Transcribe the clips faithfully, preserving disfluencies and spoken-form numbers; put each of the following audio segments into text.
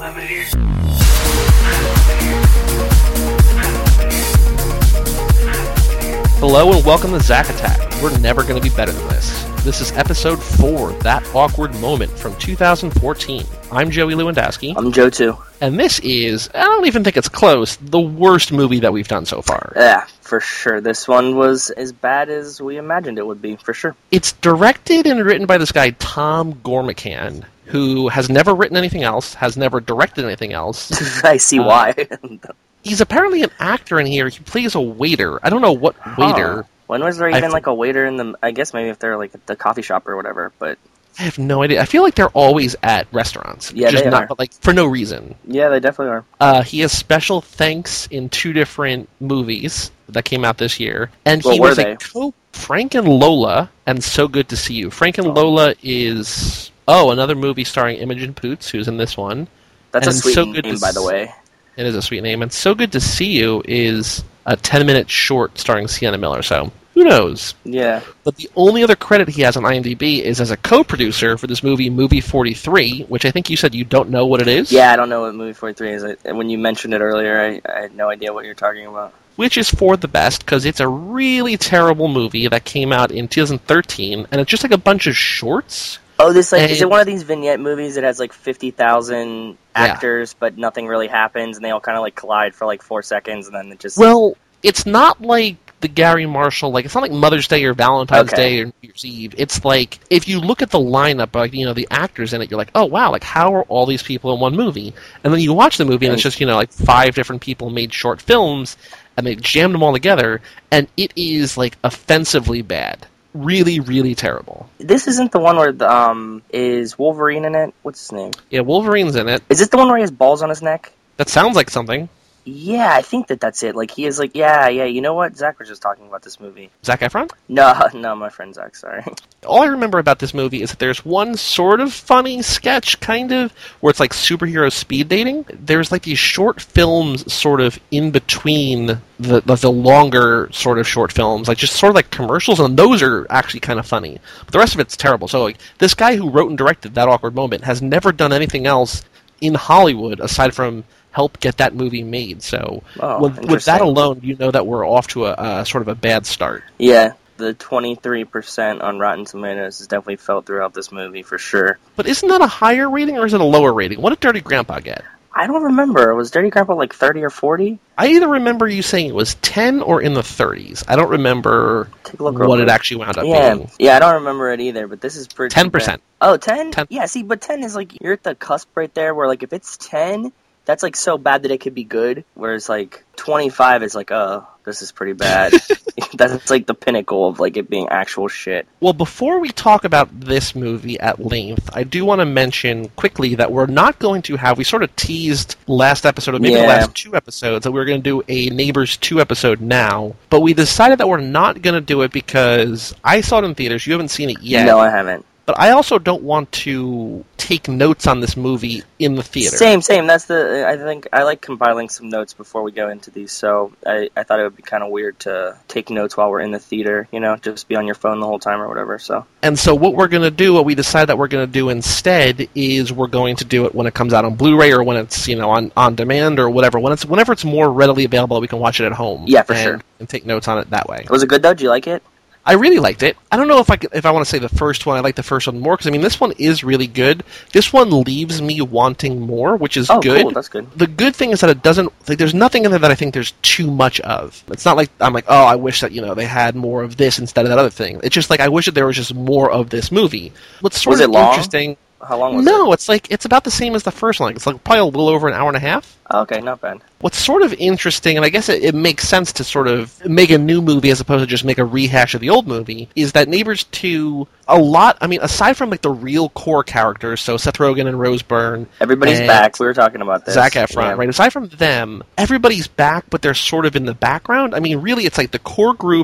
Hello and welcome to Zack Attack. We're never going to be better than this. This is episode four, That Awkward Moment from two thousand fourteen. I'm Joey Lewandowski. I'm Joe too. And this is, I don't even think it's close, the worst movie that we've done so far. Yeah, for sure. This one was as bad as we imagined it would be, for sure. It's directed and written by this guy, Tom Gormican, who has never written anything else, has never directed anything else. I see uh, why. He's apparently an actor in here. He plays a waiter. I don't know what waiter. Huh. When was there even I've, like a waiter in the... I guess maybe if they're like at the coffee shop or whatever, but... I have no idea. I feel like they're always at restaurants. Yeah, just they not, are. But like for no reason. Yeah, they definitely are. Uh, he has special thanks in two different movies that came out this year. And What he were was they? a co Frank and Lola and So Good to See You. Frank and Lola is... Oh, another movie starring Imogen Poots, who's in this one. That's and a sweet So Good name, to by the S- way. It is a sweet name. And So Good to See You is a ten-minute short starring Sienna Miller, so who knows? Yeah. But the only other credit he has on IMDb is as a co-producer for this movie, Movie forty-three, which I think you said you don't know what it is? Yeah, I don't know what Movie forty-three is. I, when you mentioned it earlier, I, I had no idea what you're talking about. Which is for the best, because it's a really terrible movie that came out in two thousand thirteen, and it's just like a bunch of shorts. Oh, this like is it And- one of these vignette movies that has like fifty thousand actors, but nothing really happens, and they all kind of like collide for like four seconds, and then it just... Well, it's not like the Gary Marshall, like, it's not like Mother's Day or Valentine's Okay. Day or New Year's Eve. It's like, if you look at the lineup, like, you know, the actors in it, you're like, oh, wow, like, how are all these people in one movie? And then you watch the movie, and it's just, you know, like, five different people made short films, and they jammed them all together, and it is, like, offensively bad. Really, really terrible. This isn't the one where the, um is Wolverine in it? What's his name? Yeah, Wolverine's in it. Is this the one where he has balls on his neck? That sounds like something. Yeah, I think that that's it. Like, he is like, yeah, yeah, you know what? Zach was just talking about this movie. Zac Efron? No, no, my friend Zach, sorry. All I remember about this movie is that there's one sort of funny sketch, kind of, where it's like superhero speed dating. There's like these short films sort of in between the, the, the longer sort of short films, like just sort of like commercials, and those are actually kind of funny. But the rest of it's terrible. So like, this guy who wrote and directed That Awkward Moment has never done anything else in Hollywood aside from help get that movie made. So Oh, with, with interesting. that alone, you know that we're off to a uh, sort of a bad start. Yeah, the twenty-three percent on Rotten Tomatoes is definitely felt throughout this movie, for sure. But isn't that a higher rating or is it a lower rating? What did Dirty Grandpa get? I don't remember. Was Dirty Grandpa like thirty or forty? I either remember you saying it was ten or in the thirties. I don't remember Take a look real what it quick. actually wound up Yeah, being. yeah, I don't remember it either, but this is pretty ten percent. bad. Oh, ten? ten. Yeah, see, but ten is like, you're at the cusp right there where, like, if it's ten, that's, like, so bad that it could be good, whereas, like, twenty-five is like, oh, this is pretty bad. That's, like, the pinnacle of, like, it being actual shit. Well, before we talk about this movie at length, I do want to mention quickly that we're not going to have, we sort of teased last episode, or maybe the Yeah. last two episodes, that we were going to do a Neighbors two episode now, but we decided that we're not going to do it because I saw it in theaters, you haven't seen it yet. No, I haven't. But I also don't want to take notes on this movie in the theater. Same, same. That's the. I think I like compiling some notes before we go into these. So I, I thought it would be kind of weird to take notes while we're in the theater. You know, just be on your phone the whole time or whatever. So And so what we're going to do, what we decide that we're going to do instead, is we're going to do it when it comes out on Blu-ray or when it's, you know, on, on demand or whatever. When it's whenever it's more readily available, we can watch it at home. Yeah, for and, sure. And take notes on it that way. was it good though? Did you like it? I really liked it. I don't know if I could, if I want to say the first one. I like the first one more because I mean this one is really good. This one leaves me wanting more, which is Oh, good. cool. That's good. The good thing is that it doesn't like there's nothing in there that I think there's too much of. It's not like I'm like, oh, I wish that, you know, they had more of this instead of that other thing. It's just like I wish that there was just more of this movie. What's sort Was of it long? interesting. How long was No, it? it's like it's about the same as the first one. It's like probably a little over an hour and a half. Oh, okay, not bad. What's sort of interesting, and I guess it, it makes sense to sort of make a new movie as opposed to just make a rehash of the old movie, is that Neighbors two, a lot, I mean, aside from like the real core characters, so Seth Rogen and Rose Byrne, Everybody's and back. We were talking about this. Zac Efron, Yeah. right? Aside from them, everybody's back, but they're sort of in the background. I mean, really, it's like the core group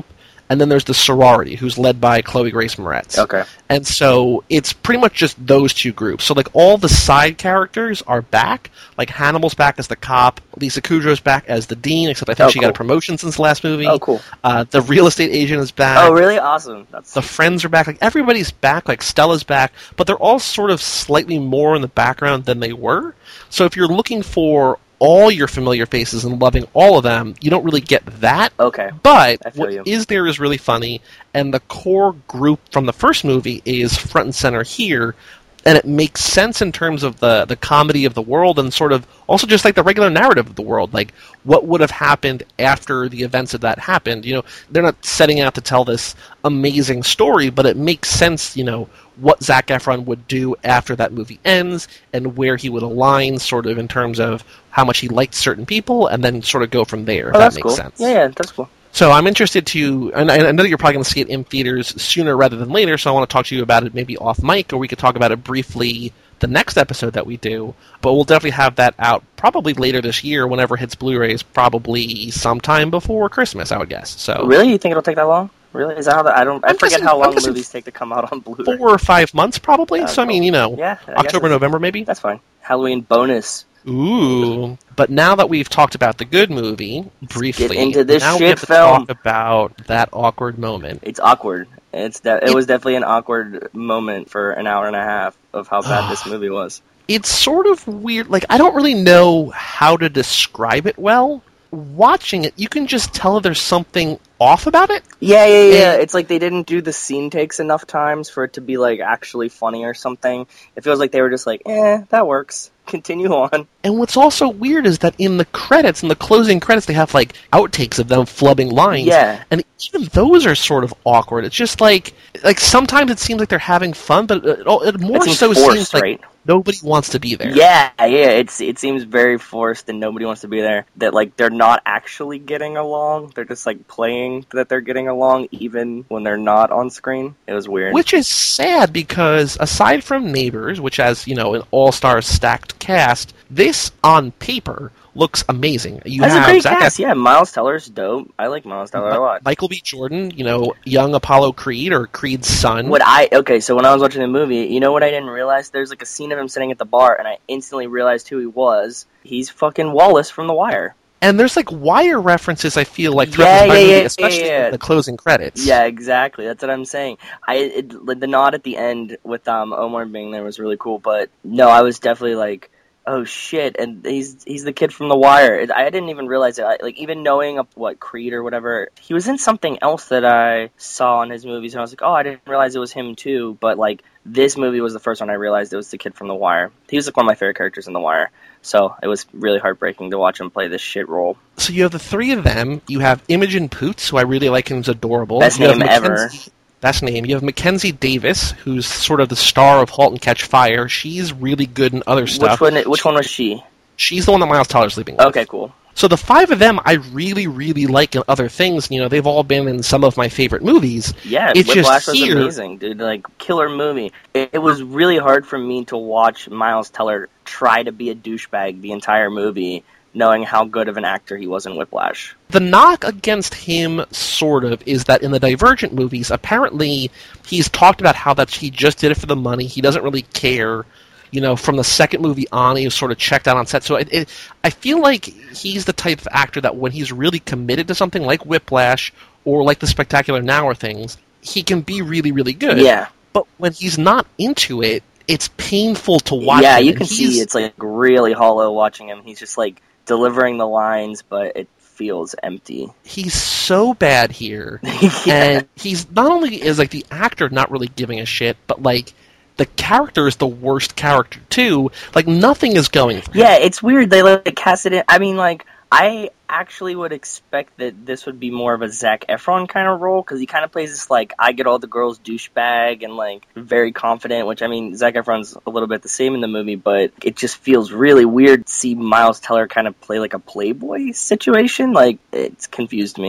and then there's the sorority, who's led by Chloe Grace Moretz. Okay. And so it's pretty much just those two groups. So, like, all the side characters are back. Like, Hannibal's back as the cop. Lisa Kudrow's back as the dean, except I think Oh, she cool. got a promotion since the last movie. Oh, cool. Uh, the real estate agent is back. Oh, really? Awesome. That's The friends are back. Like, everybody's back. Like, Stella's back. But they're all sort of slightly more in the background than they were. So if you're looking for all your familiar faces and loving all of them, you don't really get that. okay. But I feel what you. is there is really funny, and the core group from the first movie is front and center here, and it makes sense in terms of the, the comedy of the world and sort of also just like the regular narrative of the world. Like, what would have happened after the events of that happened? You know, they're not setting out to tell this amazing story, but it makes sense, you know, what Zac Efron would do after that movie ends and where he would align sort of in terms of how much he liked certain people and then sort of go from there, if Oh, that that's makes cool. sense. Yeah, yeah, that's cool. So I'm interested to, and I I know that you're probably going to see it in theaters sooner rather than later, so I want to talk to you about it maybe off mic, or we could talk about it briefly the next episode that we do, but we'll definitely have that out probably later this year, whenever it hits Blu-rays, probably sometime before Christmas, I would guess. So Really? You think it'll take that long? Really? Is that how the, I don't I I'm forget guessing- how long I'm guessing movies take to come out on Blu-ray. four or five months probably, Uh, so I cool. mean, you know, Yeah, I guess October, it's- November maybe? That's fine. Halloween bonus. Ooh. But now that we've talked about the good movie, briefly, into this now we shit have to film. talk about that awkward moment. It's awkward. It's de- it was definitely an awkward moment for an hour and a half of how bad this movie was. It's sort of weird. Like, I don't really know how to describe it well. Watching it, you can just tell there's something off about it. Yeah, yeah, yeah. And- It's like they didn't do the scene takes enough times for it to be like actually funny or something. It feels like they were just like, eh, that works. Continue on. And what's also weird is that in the credits, in the closing credits, they have, like, outtakes of them flubbing lines. Yeah. And even those are sort of awkward. It's just like, like sometimes it seems like they're having fun, but it, it more It seems so forced, seems like right? nobody wants to be there. Yeah, yeah. It's it seems very forced and nobody wants to be there. That like they're not actually getting along. They're just like playing that they're getting along even when they're not on screen. It was weird. Which is sad because aside from Neighbors, which has, you know, an all-star stacked cast, this on paper looks amazing. You That's a have great Zac cast. Efron, Yeah, Miles Teller's dope. I like Miles Teller a lot. Michael B. Jordan, you know, young Apollo Creed or Creed's son. What I okay, so when I was watching the movie, you know what I didn't realize? There's like a scene of him sitting at the bar, and I instantly realized who he was. He's fucking Wallace from The Wire. And there's like Wire references, I feel like, throughout Yeah, the entire yeah, movie, yeah, especially yeah, yeah. in the closing credits. Yeah, exactly. That's what I'm saying. I it, the nod at the end with um Omar being there was really cool, but no, I was definitely like, oh shit, and he's he's the kid from The Wire. It, I didn't even realize it. I, like even knowing of what Creed or whatever, he was in something else that I saw in his movies, and I was like, oh, I didn't realize it was him too. But like this movie was the first one I realized it was the kid from The Wire. He was like one of my favorite characters in The Wire, so it was really heartbreaking to watch him play this shit role. So you have the three of them. You have Imogen Poots, who I really like and is adorable. Best You have name ever. Mackenzie- Best name. You have Mackenzie Davis, who's sort of the star of *Halt and Catch Fire*. She's really good in other stuff. Which one? Which one was she? She's the one that Miles Teller's sleeping with. Okay, cool. So the five of them, I really, really like in other things. You know, they've all been in some of my favorite movies. Yeah, It's Whiplash just was here- amazing, dude. Like, killer movie. It, it was really hard for me to watch Miles Teller try to be a douchebag the entire movie, knowing how good of an actor he was in Whiplash. The knock against him, sort of, is that in the Divergent movies, apparently he's talked about how that he just did it for the money. He doesn't really care. You know, from the second movie on, he was sort of checked out on set. So it, it, I feel like he's the type of actor that when he's really committed to something like Whiplash or like the Spectacular Now or things, he can be really, really good. Yeah. But when he's not into it, it's painful to watch Yeah, him. you And can he's- see it's like really hollow watching him. He's just like delivering the lines, but it feels empty. He's so bad here. Yeah. And he's not only is like the actor not really giving a shit, but like the character is the worst character too. Like nothing is going for him. Yeah, it's weird. They like cast it in. I mean, like, I actually would expect that this would be more of a Zac Efron kind of role, because he kind of plays this, like, I get all the girls douchebag and, like, very confident, which, I mean, Zac Efron's a little bit the same in the movie, but it just feels really weird to see Miles Teller kind of play, like, a playboy situation. Like, it's confused me.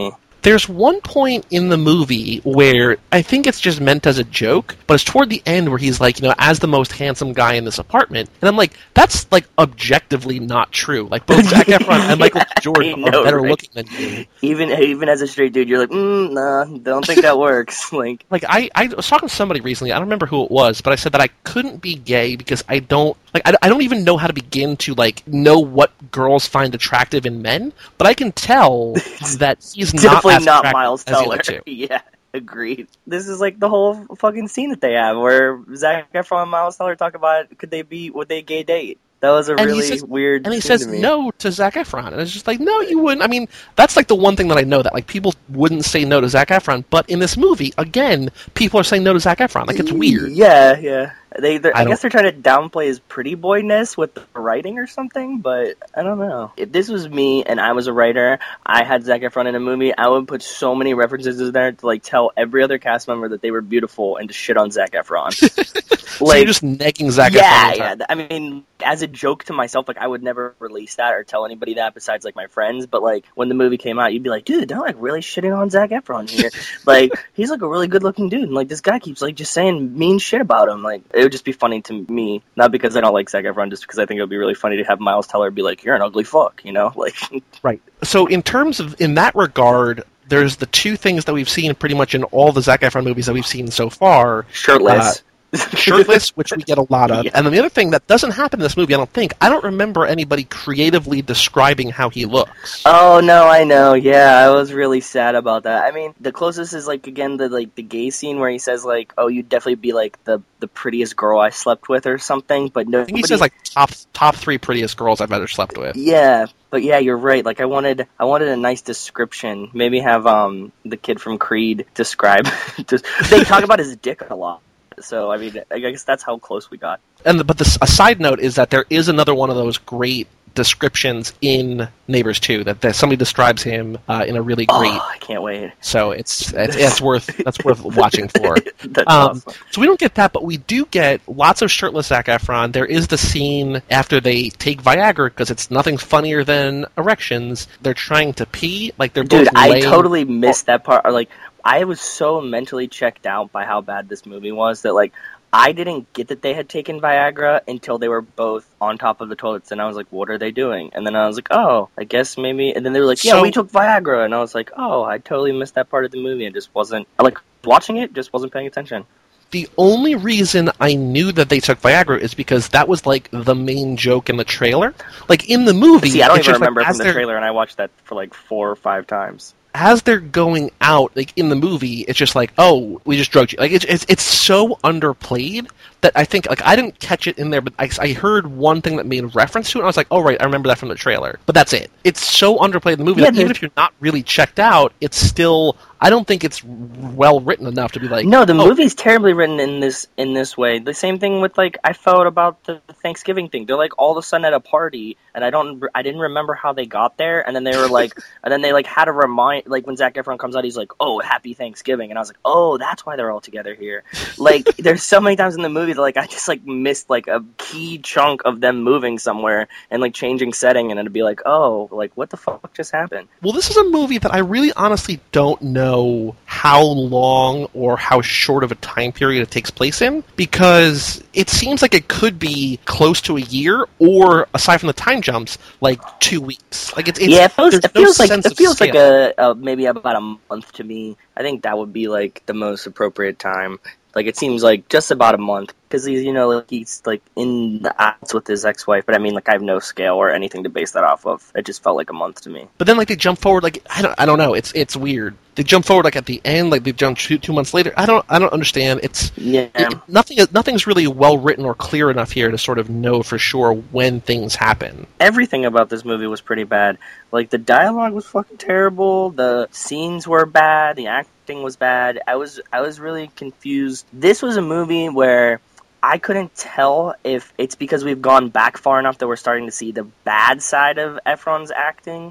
There's one point in the movie where I think it's just meant as a joke, but it's toward the end where he's like, you know, as the most handsome guy in this apartment, and I'm like, that's like objectively not true. Like both Zac Efron and Michael Jordan know, are better right? looking than you. Even even as a straight dude, you're like, mm, nah, don't think that works. Like, like I, I was talking to somebody recently. I don't remember who it was, but I said that I couldn't be gay because I don't like. I, I don't even know how to begin to like know what girls find attractive in men, but I can tell that he's not definitely as not attractive Miles as the Teller. other two. Yeah. Agreed. This is like the whole fucking scene that they have where Zac Efron and Miles Teller talk about could they be, would they gay date? That was a And he really says- weird And he scene says to me. no to Zac Efron. And it's just like, no, you wouldn't. I mean, that's like the one thing that I know that like people wouldn't say no to Zac Efron. But in this movie, again, people are saying no to Zac Efron. Like, it's weird. Yeah, yeah. They, I, I guess they're trying to downplay his pretty boyness with the writing or something, but I don't know. If this was me and I was a writer, I had Zac Efron in a movie, I would put so many references in there to like tell every other cast member that they were beautiful and to shit on Zac Efron. So you're just negging Zac yeah, Efron. all the yeah. time. I mean, as a joke to myself, like I would never release that or tell anybody that besides like my friends. But like when the movie came out, you'd be like, dude, they're like really shitting on Zac Efron here. Like he's like a really good looking dude, and like this guy keeps like just saying mean shit about him. Like it would just be funny to me, not because I don't like Zac Efron, just because I think it would be really funny to have Miles Teller be like, you're an ugly fuck, you know? Like, Right. So in terms of, in that regard, there's the two things that we've seen pretty much in all the Zac Efron movies that we've seen so far. shirtless. Shirtless, which we get a lot of. Yeah. And then the other thing that doesn't happen in this movie, I don't think, I don't remember anybody creatively describing how he looks. Oh no, I know. Yeah, I was really sad about that. I mean, the closest is like again the like the gay scene where he says like, "Oh, you'd definitely be like the the prettiest girl I slept with" or something. But no, I think he says like top top three prettiest girls I've ever slept with. Yeah, but yeah, you're right. Like I wanted, I wanted a nice description. Maybe have um the kid from Creed describe. Just, they talk about his dick a lot. So I mean, I guess that's how close we got. And the, but the, a side note is that there is another one of those great descriptions in Neighbors two that, that somebody describes him uh, in a really great. Oh, I can't wait. So it's it's, it's worth that's worth watching for. That's Um, awesome. So we don't get that, but we do get lots of shirtless Zac Efron. There is the scene after they take Viagra because it's nothing funnier than erections. They're trying to pee, like they're Dude, both I laying. totally missed that part. Or, like, I was so mentally checked out by how bad this movie was that, like, I didn't get that they had taken Viagra until they were both on top of the toilets, and I was like, what are they doing? And then I was like, oh, I guess maybe... And then they were like, yeah, So- we took Viagra, and I was like, oh, I totally missed that part of the movie and just wasn't... Like, watching it, just wasn't paying attention. The only reason I knew that they took Viagra is because that was like the main joke in the trailer. Like in the movie, See, I don't it's even just, like, remember it as from the they're- trailer, and I watched that for like four or five times. As they're going out, like in the movie, it's just like, oh, we just drugged you. Like it's it's it's so underplayed that I think like I didn't catch it in there, but I, I heard one thing that made reference to it. And I was like, oh right, I remember that from the trailer. But that's it. It's so underplayed in the movie Yeah, that even there's- if you're not really checked out, it's still. I don't think it's well written enough to be like. No, the oh, movie's terribly written in this in this way. The same thing with like I felt about the Thanksgiving thing. They're like all of a sudden at a party, and I don't I didn't remember how they got there, and then they were like, and then they like had to remind like when Zac Efron comes out, he's like, oh, happy Thanksgiving, and I was like, oh, that's why they're all together here. Like there's so many times in the movie that like I just like missed like a key chunk of them moving somewhere and like changing setting, and it'd be like, oh, like what the fuck just happened? Well, this is a movie that I really honestly don't know how long or how short of a time period it takes place in, because it seems like it could be close to a year, or aside from the time jumps, like two weeks. Like it's, it's yeah, it feels, there's it no feels like sense it of feels like scale. a, a maybe about a month to me. I think that would be like the most appropriate time. Like it seems like just about a month because he's you know like he's like in the odds with his ex-wife. But I mean like I have no scale or anything to base that off of. It just felt like a month to me. But then like they jump forward, like I don't I don't know. It's it's weird. They jump forward like at the end, like they jump two, two months later. I don't I don't understand. It's Yeah. it, nothing nothing's really well written or clear enough here to sort of know for sure when things happen. Everything about this movie was pretty bad. Like the dialogue was fucking terrible. The scenes were bad. The acting was bad. I was I was really confused. This was a movie where I couldn't tell if it's because we've gone back far enough that we're starting to see the bad side of Efron's acting,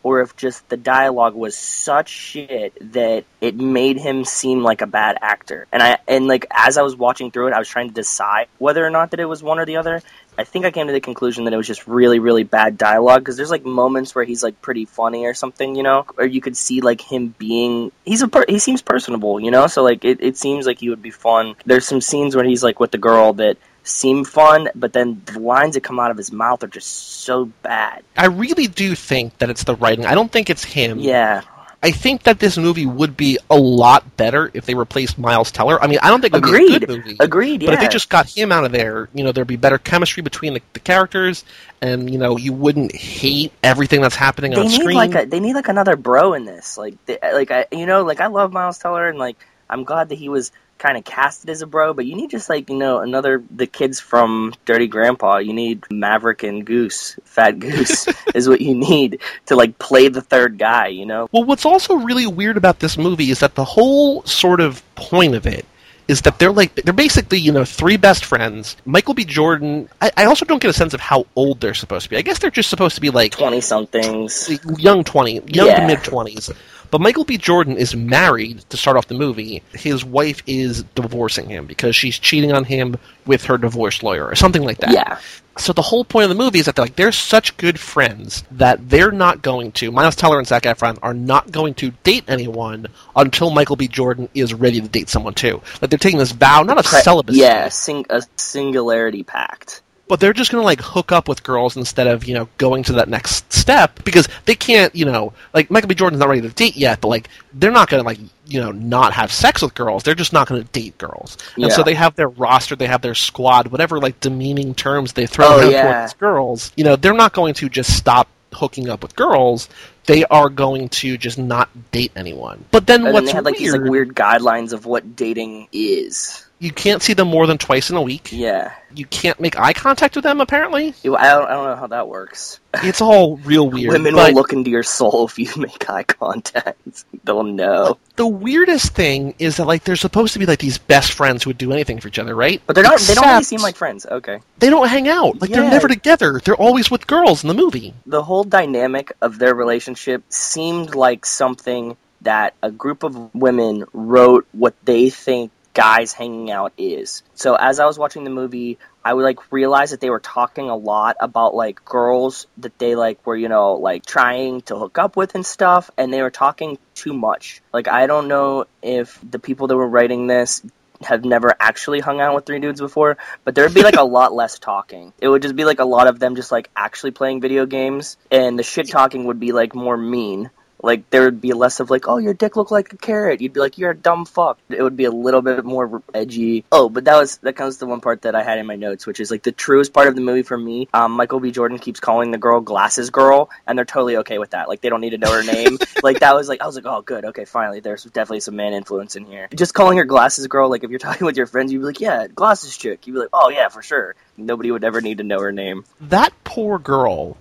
or if just the dialogue was such shit that it made him seem like a bad actor. And I and like as I was watching through it, I was trying to decide whether or not that it was one or the other. I think I came to the conclusion that it was just really, really bad dialogue, because there's like moments where he's like pretty funny or something, you know, or you could see like him being, he's a per- he seems personable, you know, so like it, it seems like he would be fun. There's some scenes where he's like with the girl that seem fun, but then the lines that come out of his mouth are just so bad. I really do think that it's the writing. I don't think it's him. Yeah. I think that this movie would be a lot better if they replaced Miles Teller. I mean, I don't think it would Agreed. be a good movie. Agreed, yeah. But if they just got him out of there, you know, there'd be better chemistry between the, the characters, and, you know, you wouldn't hate everything that's happening they on need screen. Like a, they need like another bro in this. Like, they, like I, you know, like I love Miles Teller, and like I'm glad that he was kind of casted as a bro, but you need just like, you know, another, the kids from Dirty Grandpa. You need Maverick and Goose, Fat Goose is what you need to like play the third guy, you know? Well, what's also really weird about this movie is that the whole sort of point of it is that they're like, they're basically, you know, three best friends. Michael B. Jordan, I, I also don't get a sense of how old they're supposed to be. I guess they're just supposed to be like twenty-somethings. Young twenty, young Yeah. to mid-twenties. But Michael B. Jordan is married to start off the movie. His wife is divorcing him because she's cheating on him with her divorce lawyer or something like that. Yeah. So the whole point of the movie is that they're like, they're such good friends that they're not going to, Miles Teller and Zac Efron are not going to date anyone until Michael B. Jordan is ready to date someone too. Like they're taking this vow, not of celibacy. Yeah, sing- a singularity pact. But they're just going to, like, hook up with girls instead of, you know, going to that next step. Because they can't, you know, like, Michael B. Jordan's not ready to date yet, but, like, they're not going to, like, you know, not have sex with girls. They're just not going to date girls. Yeah. And so they have their roster, they have their squad, whatever, like, demeaning terms they throw Oh, around yeah. towards girls. You know, they're not going to just stop hooking up with girls. They are going to just not date anyone. But then And what's then they had like weird, these like weird guidelines of what dating is. you can't see them more than twice in a week. Yeah. You can't make eye contact with them, apparently. I don't, I don't know how that works. It's all real weird. Women but will look into your soul if you make eye contact. They'll know. the weirdest thing is that, like, they're supposed to be, like, these best friends who would do anything for each other, right? But they're not. They don't really Except seem like friends. Okay. They don't hang out. Like, Yeah. they're never together. They're always with girls in the movie. The whole dynamic of their relationship seemed like something that a group of women wrote what they think guys hanging out is. So as I was watching the movie, I would like realize that they were talking a lot about like girls that they like were, you know, like trying to hook up with and stuff, and they were talking too much. Like, I don't know if the people that were writing this have never actually hung out with three dudes before, but there would be like a lot less talking. It would just be like a lot of them just like actually playing video games, and the shit talking would be like more mean. Like, there would be less of like, oh, your dick looked like a carrot. You'd be like, you're a dumb fuck. It would be a little bit more edgy. Oh, but that was, that comes to one part that I had in my notes, which is like the truest part of the movie for me. Um, Michael B. Jordan keeps calling the girl Glasses Girl, and they're totally okay with that. Like, they don't need to know her name. Like, that was like, I was like, oh, good. Okay, finally. There's definitely some man influence in here. Just calling her Glasses Girl, like, if you're talking with your friends, you'd be like, yeah, Glasses Chick. You'd be like, oh, yeah, for sure. Nobody would ever need to know her name. That poor girl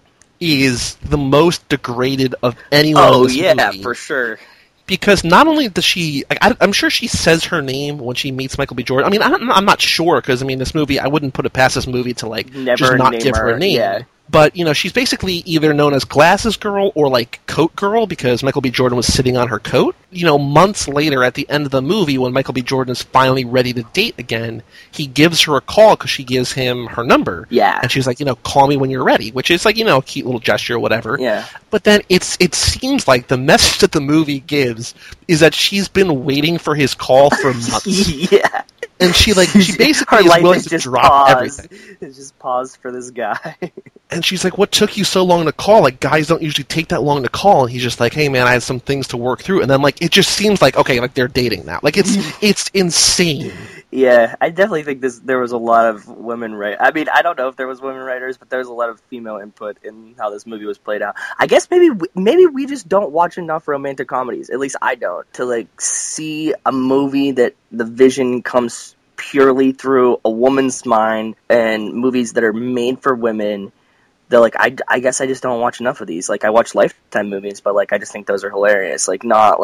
is the most degraded of anyone Oh, in this yeah, movie. for sure. Because not only does she... I, I, I'm sure she says her name when she meets Michael B. Jordan. I mean, I don't, I'm not sure, because, I mean, this movie, I wouldn't put it past this movie to, like, Never just not name give her her, a name. yeah. But, you know, she's basically either known as Glasses Girl or, like, Coat Girl, because Michael B. Jordan was sitting on her coat. You know, months later, at the end of the movie, when Michael B. Jordan is finally ready to date again, he gives her a call because she gives him her number. Yeah. And she's like, you know, call me when you're ready, which is, like, you know, a cute little gesture or whatever. Yeah. But then it's it seems like the message that the movie gives is that she's been waiting for his call for months. Yeah. And she, like, she basically her is life willing is to just drop paused. everything. It's just paused for this guy. And she's like, what took you so long to call? Like, guys don't usually take that long to call. And he's just like, hey, man, I had some things to work through. And then, like, it just seems like, okay, like, they're dating now. Like, it's it's insane. Yeah, I definitely think this. There was a lot of women write. I mean, I don't know if there was women writers, but there was a lot of female input in how this movie was played out. I guess maybe we, maybe we just don't watch enough romantic comedies. At least I don't, to like see a movie that the vision comes purely through a woman's mind, and movies that are made for women. They're like, I, I guess I just don't watch enough of these. Like, I watch Lifetime movies, but like I just think those are hilarious. Like, not like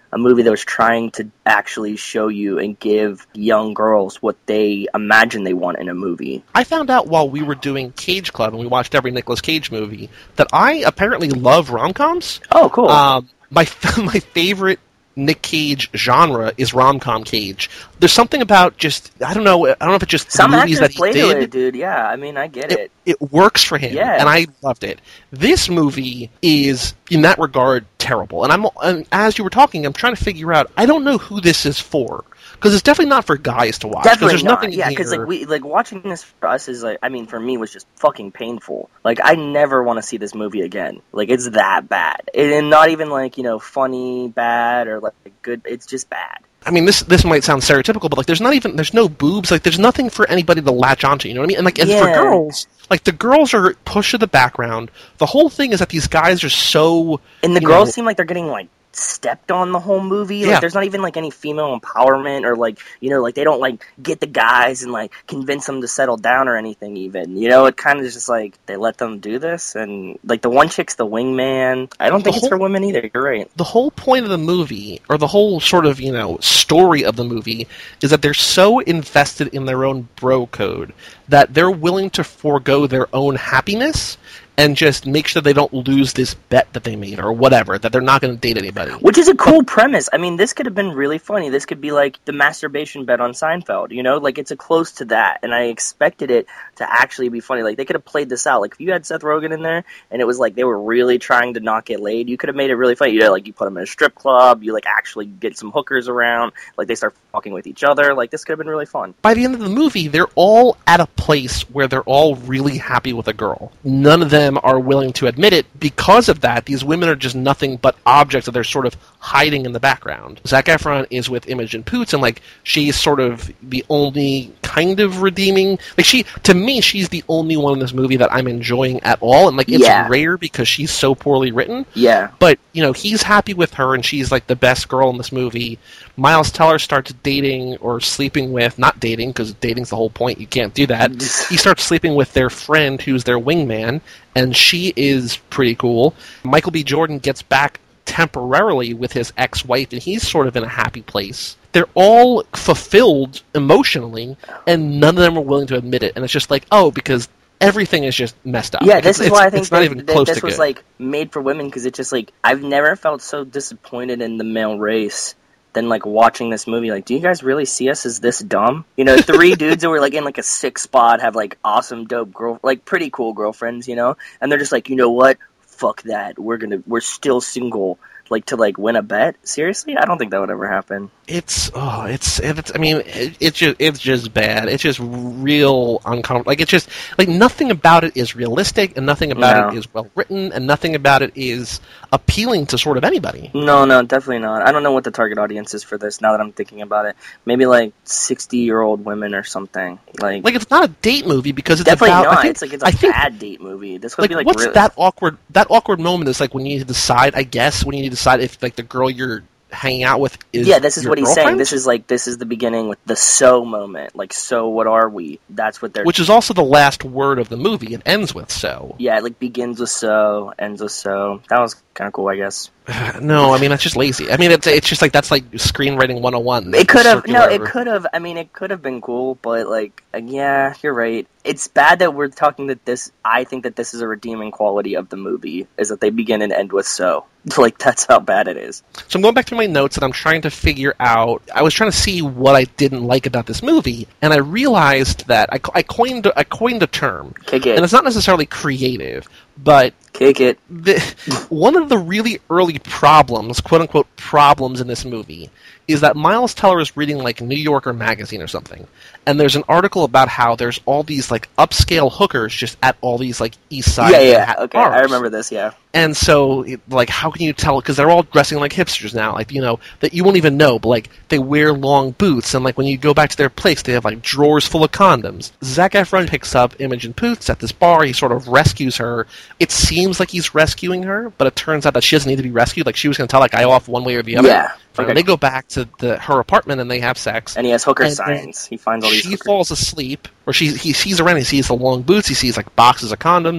a movie that was trying to actually show you and give young girls what they imagine they want in a movie. I found out while we were doing Cage Club and we watched every Nicolas Cage movie that I apparently love rom-coms. Oh, cool. Um, my my favorite Nick Cage genre is rom-com Cage. There's something about just, I don't know, I don't know if it's just Some the movies actors that he play did. to it, dude. Yeah, I mean, I get it. It, it works for him, Yeah. and I loved it. This movie is, in that regard, terrible. And I'm, and as you were talking, I'm trying to figure out, I don't know who this is for. Because it's definitely not for guys to watch. 'cause Definitely there's not. nothing Yeah, because here- like we like watching this for us is like, I mean, for me was just fucking painful. Like I never want to see this movie again. Like it's that bad, and not even like you know funny bad or like good. It's just bad. I mean, this this might sound stereotypical, but like, there's not even there's no boobs. Like, there's nothing for anybody to latch onto. You know what I mean? And like, and for Yeah. girls, like the girls are pushed to the background. The whole thing is that these guys are so. And the you girls know, seem like they're getting like stepped on the whole movie. Yeah. Like there's not even like any female empowerment or like you know like they don't like get the guys and like convince them to settle down or anything even. You know, it kind of is just like they let them do this and like the one chick's the wingman. I don't think The it's for whole- women either. You're right. the whole point of the movie, or the whole sort of, you know, story of the movie, is that they're so invested in their own bro code that they're willing to forego their own happiness and just make sure they don't lose this bet that they made or whatever, that they're not going to date anybody. Which is a cool premise. I mean, this could have been really funny. This could be like the masturbation bet on Seinfeld, you know? Like, it's a close to that, and I expected it to actually be funny. Like, they could have played this out. Like, if you had Seth Rogen in there, and it was like they were really trying to not get laid, you could have made it really funny. You know, like, you put them in a strip club, you, like, actually get some hookers around, like, they start fucking with each other. Like, this could have been really fun. By the end of the movie, they're all at a place where they're all really happy with a girl. None of them are willing to admit it. Because of that, these women are just nothing but objects that they're sort of hiding in the background. Zac Efron is with Imogen Poots, and like she's sort of the only kind of redeeming. Like she, to me, she's the only one in this movie that I'm enjoying at all, and like it's Yeah. rare because she's so poorly written. Yeah. But, you know, he's happy with her, and she's, like, the best girl in this movie. Miles Teller starts dating or sleeping with, not dating, because dating's the whole point, you can't do that. He starts sleeping with their friend, who's their wingman, and she is pretty cool. Michael B. Jordan gets back temporarily with his ex-wife, and he's sort of in a happy place. They're all fulfilled emotionally, and none of them are willing to admit it. And it's just like, oh, because everything is just messed up. Yeah, Like, this it's, is why I it's- think it's not that, even that close this to was good. like made for women because it's just like I've never felt so disappointed in the male race than like watching this movie. Like, do you guys really see us as this dumb? You know, three dudes that were like in like a sick spot have like awesome, dope girl, like pretty cool girlfriends, you know, and they're just like, you know what? Fuck that. We're gonna, we're still single. Like to like win a bet? Seriously? I don't think that would ever happen. It's oh, it's it's. I mean, it, it's just it's just bad. It's just real uncomfortable. Like it's just like nothing about it is realistic, and nothing about No. it is well written, and nothing about it is appealing to sort of anybody. No, no, definitely not. I don't know what the target audience is for this. Now that I'm thinking about it, maybe like sixty-year-old women or something. Like, Like it's not a date movie because it's definitely about. not. I think, it's like it's a I think, bad date movie. This would like, be like what's really, that awkward? That awkward moment is like when you need to decide. I guess when you need to decide if like the girl you're hanging out with is yeah, this is your what he's saying. girlfriend? This is like this is the beginning with the so moment. Like, so what are we? That's what they're. Which is also the last word of the movie. It ends with so. yeah, it like begins with so, ends with so. That was kind of cool, I guess. No, I mean that's just lazy. I mean it's it's just like that's like screenwriting one oh one. It could have no, it Circular- could have. I mean, it could have been cool, but like, uh, yeah, you're right. It's bad that we're talking that this. I think that this is a redeeming quality of the movie is that they begin and end with so. Like that's how bad it is. So I'm going back to my notes and I'm trying to figure out. I was trying to see what I didn't like about this movie, and I realized that I, I coined I coined a term, Kick it, and it's not necessarily creative, but kick it. the, one of the really early problems, quote unquote problems in this movie, is that Miles Teller is reading like New Yorker magazine or something, and there's an article about how there's all these like upscale hookers just at all these like East Side Yeah, yeah. Manhattan Okay, bars. I remember this. Yeah. And so, it- like, how can you tell? Because they're all dressing like hipsters now, like, you know, that you won't even know, but, like, they wear long boots, and, like, when you go back to their place, they have, like, drawers full of condoms. Zac Efron picks up Imogen Poots at this bar, he sort of rescues her. It seems like he's rescuing her, but it turns out that she doesn't need to be rescued, like, she was going to tell that guy off one way or the other. Yeah. And Okay. they go back to the, her apartment, and they have sex. And he has hooker And signs. He finds all these. She hookers. falls asleep, or she, he sees her and he sees the long boots, he sees, like, boxes of condoms,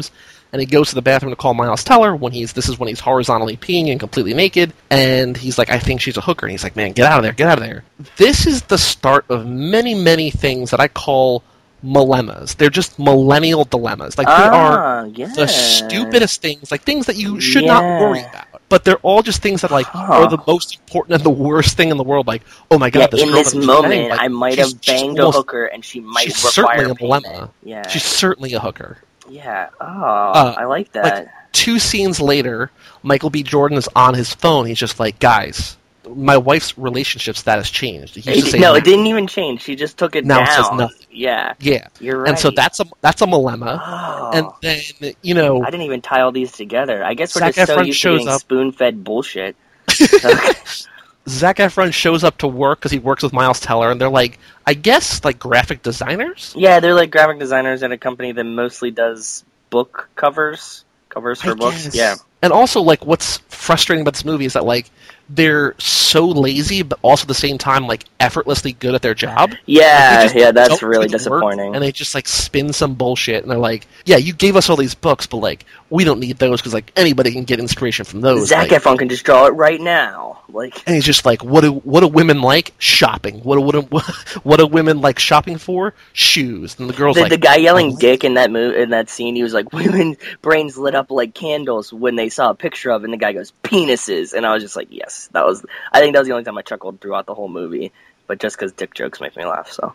and he goes to the bathroom to call Miles Teller when he's this is when he's horizontally peeing and completely naked, and he's like, I think she's a hooker, and he's like, man, get out of there, get out of there. This is the start of many, many things that I call dilemmas. They're just millennial dilemmas. Like, they Ah, are yeah. the stupidest things, like things that you should Yeah. not worry about. But they're all just things that, like, Huh. are the most important and the worst thing in the world. Like, oh my god, Yeah, this in girl this that I'm moment, banging, like, I might she's- have she's banged almost- a hooker, and she might she's require certainly a payment. dilemma. Yeah, She's certainly a hooker. yeah. Oh, Uh, I like that. Like, two scenes later, Michael B. Jordan is on his phone. He's just like, guys, my wife's relationship status changed. He used to It- say no, no. it didn't even change. She just took it Now it down. says nothing. Yeah, Yeah. you're right. And so that's a that's a dilemma. Oh. And then, you know, I didn't even tie all these together. I guess we're Zac just so Efron used to shows getting up. spoon-fed bullshit. Okay. Zac Efron shows up to work because he works with Miles Teller, and they're like, I guess, like graphic designers? Yeah, they're like graphic designers at a company that mostly does book covers, covers for I books. guess. Yeah, And also, like, what's frustrating about this movie is that, like, they're so lazy, but also at the same time, like, effortlessly good at their job. yeah, Like, they just yeah. That's don't really do the work, disappointing. And they just, like, spin some bullshit, and they're like, yeah, you gave us all these books, but, like, we don't need those, because, like, anybody can get inspiration from those. Zac like, Efron can just draw it right now. Like, and he's just like, what do what do women like? Shopping. What do what do, what do women like shopping for? Shoes. And the girl's the, like, the guy yelling "Oh, "dick" in that mo- in that scene, he was like, "Women's brains lit up like candles when they saw a picture of," it. And the guy goes, "Penises," and I was just like, "Yes, that was." I think that was the only time I chuckled throughout the whole movie, but just because dick jokes make me laugh. So,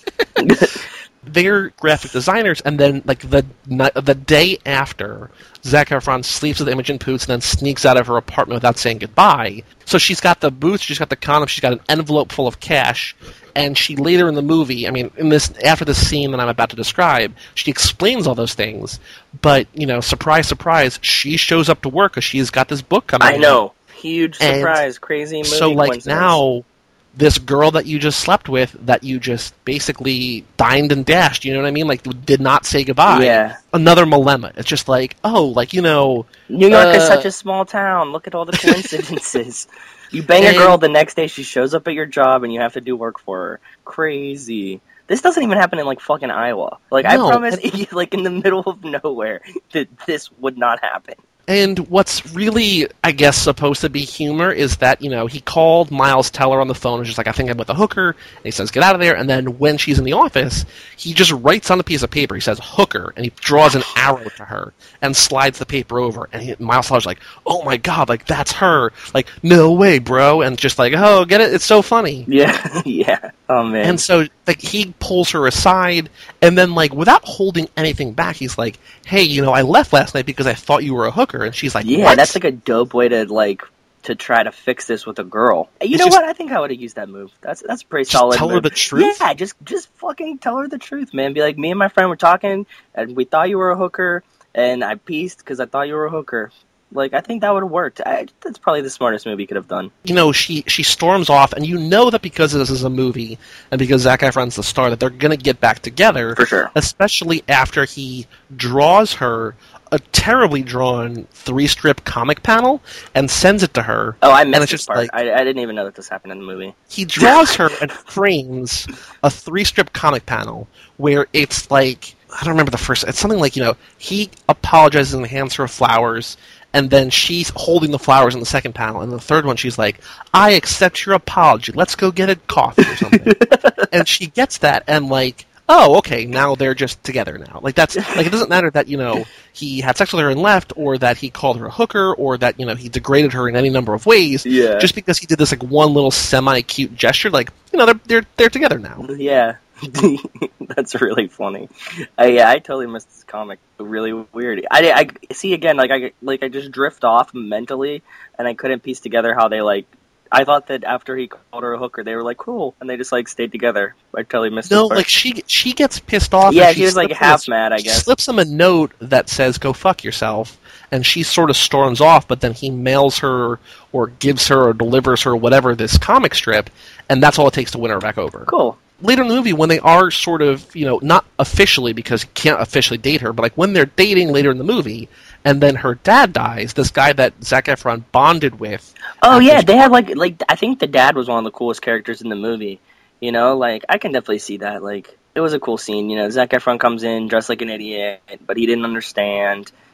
they're graphic designers, and then like the ni- the day after, Zac Efron sleeps with Imogen Poots and then sneaks out of her apartment without saying goodbye. So she's got the boots, she's got the condom, she's got an envelope full of cash, and she later in the movie, I mean, in this after the scene that I'm about to describe, she explains all those things. But you know, surprise, surprise, she shows up to work because she's got this book coming. I know, huge And surprise, crazy movie. So like coincidence. now, this girl that you just slept with, that you just basically dined and dashed, you know what I mean? Like, did not say goodbye. Yeah. Another dilemma. It's just like, oh, like, you know... New York is uh, such a small town. Look at all the coincidences. You bang a And- girl, the next day she shows up at your job and you have to do work for her. Crazy. This doesn't even happen in, like, fucking Iowa. Like, No, I promise, like, in the middle of nowhere, that this would not happen. And what's really, I guess, supposed to be humor is that, you know, he called Miles Teller on the phone and was just like, I think I'm with a hooker. And he says, get out of there. And then when she's in the office, he just writes on a piece of paper, he says, hooker, and he draws an arrow to her and slides the paper over. And he, Miles Teller's like, oh my god, like, that's her. Like, no way, bro. And just like, oh, get it? It's so funny. Yeah, yeah. Oh, man. And so, like, he pulls her aside, and then, like, without holding anything back, he's like, hey, you know, I left last night because I thought you were a hooker. And she's like, yeah, what? that's like a dope way to, like, to try to fix this with a girl. You It's know just- what? I think I would have used that move. That's that's a pretty Just solid tell her move. the truth? Yeah, just just fucking tell her the truth, man. Be like, me and my friend were talking, and we thought you were a hooker, and I pieced because I thought you were a hooker. Like, I think that would have worked. I, that's probably the smartest move he could have done. You know, she she storms off, and you know that because this is a movie, and because Zac Efron's the star, that they're going to get back together. For sure. Especially after he draws her a terribly drawn three-strip comic panel and sends it to her. Oh, I And missed it's this just part. like- I, I didn't even know that this happened in the movie. He draws her and frames a three-strip comic panel where it's like, I don't remember the first, it's something like, you know, he apologizes and hands her flowers, and then she's holding the flowers in the second panel, and the third one she's like, I accept your apology, let's go get a coffee or something. And she gets that, and like, oh, okay, now they're just together now. Like, that's, like, it doesn't matter that, you know, he had sex with her and left, or that he called her a hooker, or that, you know, he degraded her in any number of ways. Yeah. Just because he did this, like, one little semi-cute gesture, like, you know, they're, they're, they're together now. Yeah. That's really funny. Uh, yeah, I totally missed this comic. Really weird. I, I see again, like I like I just drift off mentally, and I couldn't piece together how they like. I thought that after he called her a hooker, they were like cool, and they just like stayed together. I totally missed. No, this part. like, she she gets pissed off. Yeah, and she was, like, slips him half a- mad, I she guess. slips him a note that says, go fuck yourself, and she sort of storms off, but then he mails her, or gives her, or delivers her, whatever, this comic strip, and that's all it takes to win her back over. Cool. Later in the movie, when they are sort of, you know, not officially, because he can't officially date her, but like when they're dating later in the movie, and then her dad dies, this guy that Zac Efron bonded with. Oh after yeah, she- they had like like I think the dad was one of the coolest characters in the movie. You know, like I can definitely see that. Like it was a cool scene. You know, Zac Efron comes in dressed like an idiot, but he didn't understand,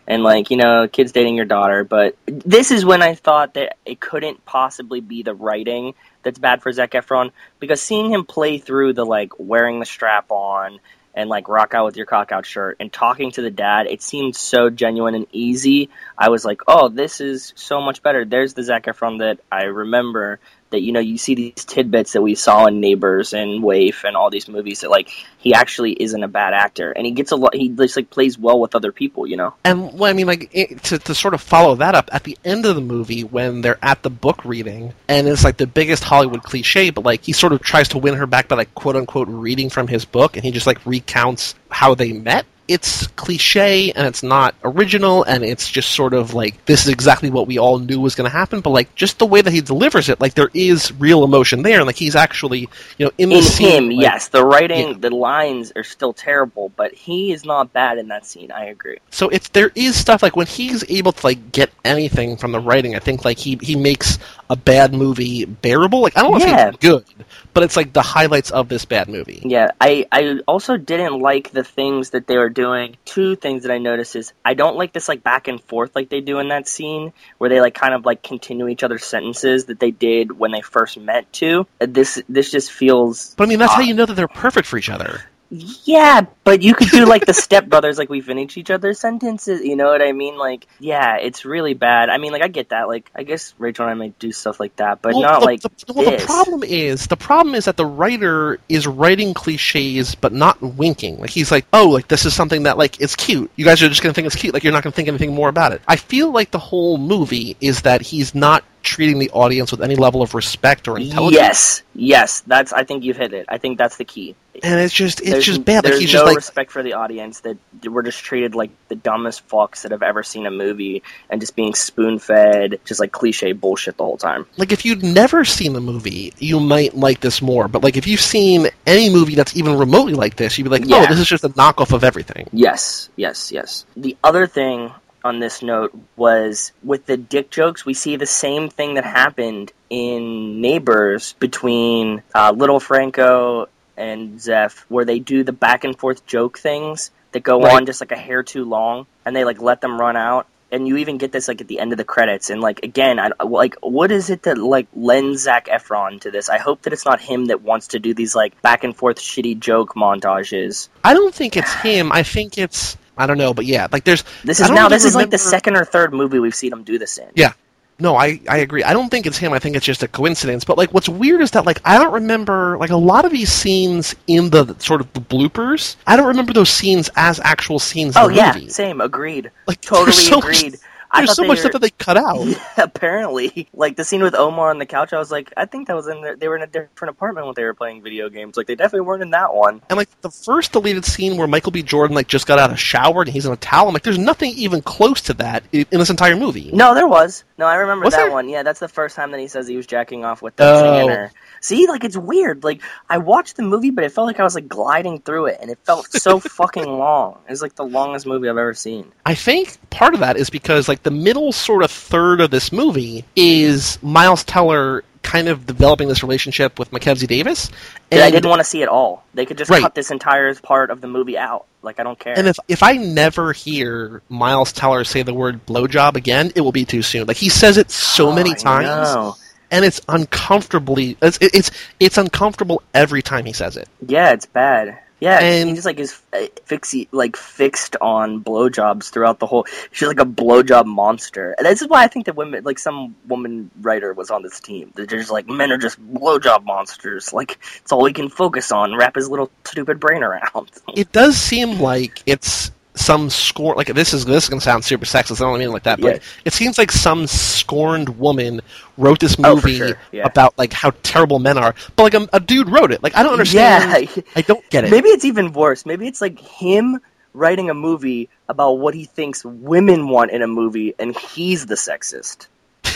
and like, you know, kids dating your daughter. But this is when I thought that it couldn't possibly be the writing that's bad for Zac Efron, because seeing him play through the like wearing the strap on and like rock out with your cock out shirt and talking to the dad, it seemed so genuine and easy. I was like, oh, this is so much better. There's the Zac Efron that I remember, that, you know, you see these tidbits that we saw in Neighbors and Waif and all these movies that, like, he actually isn't a bad actor. And he gets a lot, he just, like, plays well with other people, you know? And, well, I mean, like, it, to, to sort of follow that up, at the end of the movie, when they're at the book reading, and it's, like, the biggest Hollywood cliche, but, like, he sort of tries to win her back by, like, quote-unquote reading from his book, and he just, like, recounts how they met. It's cliche, and it's not original, and it's just sort of like, this is exactly what we all knew was going to happen, but like, just the way that he delivers it, like, there is real emotion there, and like, he's actually, you know, in the in scene, him, like, yes. The writing, yeah. the lines are still terrible, but he is not bad in that scene, I agree. So it's, there is stuff, like, when he's able to, like, get anything from the writing, I think, like, he, he makes a bad movie bearable. Like, I don't know Yeah. if it's good, but it's, like, the highlights of this bad movie. Yeah, I, I also didn't like the things that they were doing. Two things that I noticed is, I don't like this, like, back and forth like they do in that scene, where they, like, kind of, like, continue each other's sentences that they did when they first met to. This, this just feels... But, I mean, that's odd. how you know that they're perfect for each other. Yeah, but you could do, like, the stepbrothers, like, we finish each other's sentences, you know what I mean? Like, yeah, it's really bad. I mean, like, I get that. Like, I guess Rachel and I might do stuff like that, but well, not the, like the, well, this. the problem is, the problem is that the writer is writing cliches, but not winking. Like, he's like, oh, like, this is something that, like, it's cute. You guys are just gonna think it's cute. Like, you're not gonna think anything more about it. I feel like the whole movie is that he's not treating the audience with any level of respect or intelligence. Yes, yes, that's. I think you've hit it. I think that's the key. And it's just, it's there's, just bad. Like, there's he's no just like, respect for the audience. That we're just treated like the dumbest fucks that have ever seen a movie, and just being spoon-fed, just like cliche bullshit the whole time. like, if you'd never seen the movie, you might like this more. But, like, if you've seen any movie that's even remotely like this, you'd be like, Yeah. oh, this is just a knockoff of everything. Yes, yes, yes. The other thing on this note was, with the dick jokes, we see the same thing that happened in Neighbors between uh, Little Franco and Zeph, where they do the back and forth joke things that go Right. on just like a hair too long, and they like let them run out. And you even get this like at the end of the credits, and like again, I, like what is it that like lends Zac Efron to this? I hope that it's not him that wants to do these like back and forth shitty joke montages. I don't think it's him. I think it's, I don't know, but yeah, like, there's... This I is don't now. really This is like the remember- second or third movie we've seen him do this in. Yeah. No, I, I agree. I don't think it's him. I think it's just a coincidence. But, like, what's weird is that, like, I don't remember, like, a lot of these scenes in the sort of the bloopers, I don't remember those scenes as actual scenes Oh in the yeah, movie. same. Agreed. Like, Totally there's so agreed. Much, I there's thought so they much were- stuff that they cut out. Yeah, apparently, like the scene with Omar on the couch, I was like, I think that was in there. They were in a different apartment when they were playing video games. Like, they definitely weren't in that one. And, like, the first deleted scene where Michael B. Jordan, like, just got out of a shower and he's in a towel, I'm like, there's nothing even close to that in, in this entire movie. No, there was. No, I remember Was that there? one. Yeah, that's the first time that he says he was jacking off with the Oh. Tanner. See, like, it's weird. Like, I watched the movie, but it felt like I was, like, gliding through it, and it felt so fucking long. It was, like, the longest movie I've ever seen. I think part of that is because, like, the middle sort of third of this movie is Miles Teller kind of developing this relationship with Mackenzie Davis. And I didn't want to see it all. They could just Right. cut this entire part of the movie out. Like, I don't care. And if if I never hear Miles Teller say the word blowjob again, it will be too soon. Like, he says it so Oh, many I times, know. and it's uncomfortably it's, it's it's uncomfortable every time he says it. Yeah, it's bad. Yeah, And- he just like is uh, fixie like fixed on blowjobs throughout the whole. She's like a blowjob monster, and this is why I think that women, like some woman writer, was on this team. They're just like, men are just blowjob monsters. Like, it's all he can focus on. Wrap his little stupid brain around. It does seem like it's some scorn. Like, this is this is going to sound super sexist. I don't mean it like that, but Yeah. it seems like some scorned woman wrote this Oh, for movie sure, yeah. about like how terrible men are. But like a, a dude wrote it. Like, I don't understand. Yeah. I don't get it. Maybe it's even worse. Maybe it's like him writing a movie about what he thinks women want in a movie, and he's the sexist.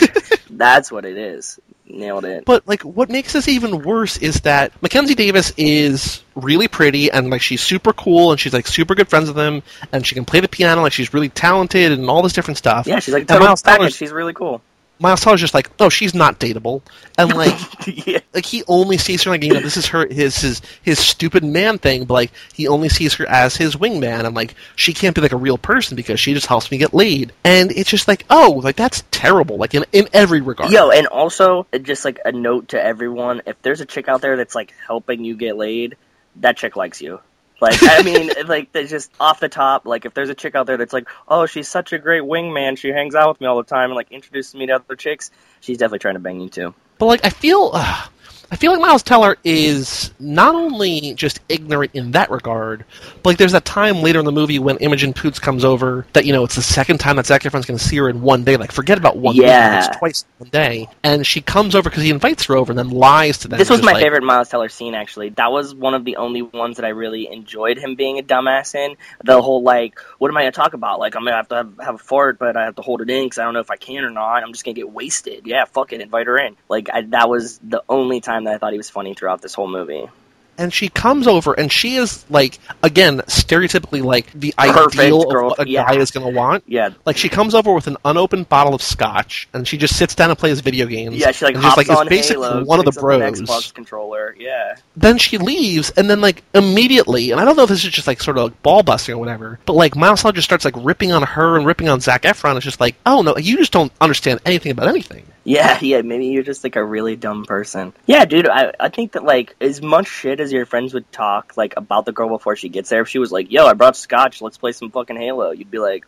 That's what it is. Nailed it. But, like, what makes this even worse is that Mackenzie Davis is really pretty, and, like, she's super cool, and she's, like, super good friends with him, and she can play the piano, like, she's really talented, and all this different stuff. Yeah, she's like a And total Miles package. Teller's- She's really cool. Miles Teller's just like, oh, she's not dateable, and like, yeah. like he only sees her like, you know, this is her his his his stupid man thing, but like he only sees her as his wingman, and like she can't be like a real person because she just helps me get laid, and it's just like, oh, like that's terrible, like in in every regard. Yo, and also just like a note to everyone: if there's a chick out there that's like helping you get laid, that chick likes you. Like, I mean, like, they're just off the top, like, if there's a chick out there that's like, oh, she's such a great wingman, she hangs out with me all the time, and, like, introduces me to other chicks, she's definitely trying to bang you, too. But, like, I feel... Uh, I feel like Miles Teller is not only just ignorant in that regard, but like there's that time later in the movie when Imogen Poots comes over that, you know, it's the second time that Zac Efron's going to see her in one day. Like, forget about one yeah. week, it's twice in one day. And she comes over because he invites her over and then lies to them. This was my like, favorite Miles Teller scene, actually. That was one of the only ones that I really enjoyed him being a dumbass in. The whole, like, what am I going to talk about? Like, I'm going to have to have, have a fart, but I have to hold it in because I don't know if I can or not. I'm just going to get wasted. Yeah, fuck it, invite her in. Like, I, that was the only time that I thought he was funny throughout this whole movie. And she comes over, and she is, like, again, stereotypically, like, the Perfect ideal girl. of what a yeah. guy is going to want. Yeah. Like, she comes over with an unopened bottle of scotch, and she just sits down and plays video games. Yeah, she, like, and hops just, like, on is basically Halo, one of the picks up an bros. Xbox controller, yeah. Then she leaves, and then, like, immediately, and I don't know if this is just, like, sort of, like, ball-busting or whatever, but, like, Miles Teller just starts, like, ripping on her and ripping on Zac Efron. It's just like, oh, no, you just don't understand anything about anything. Yeah, yeah, maybe you're just, like, a really dumb person. Yeah, dude, I, I think that, like, as much shit as your friends would talk, like, about the girl before she gets there, if she was like, yo, I brought scotch, let's play some fucking Halo, you'd be like,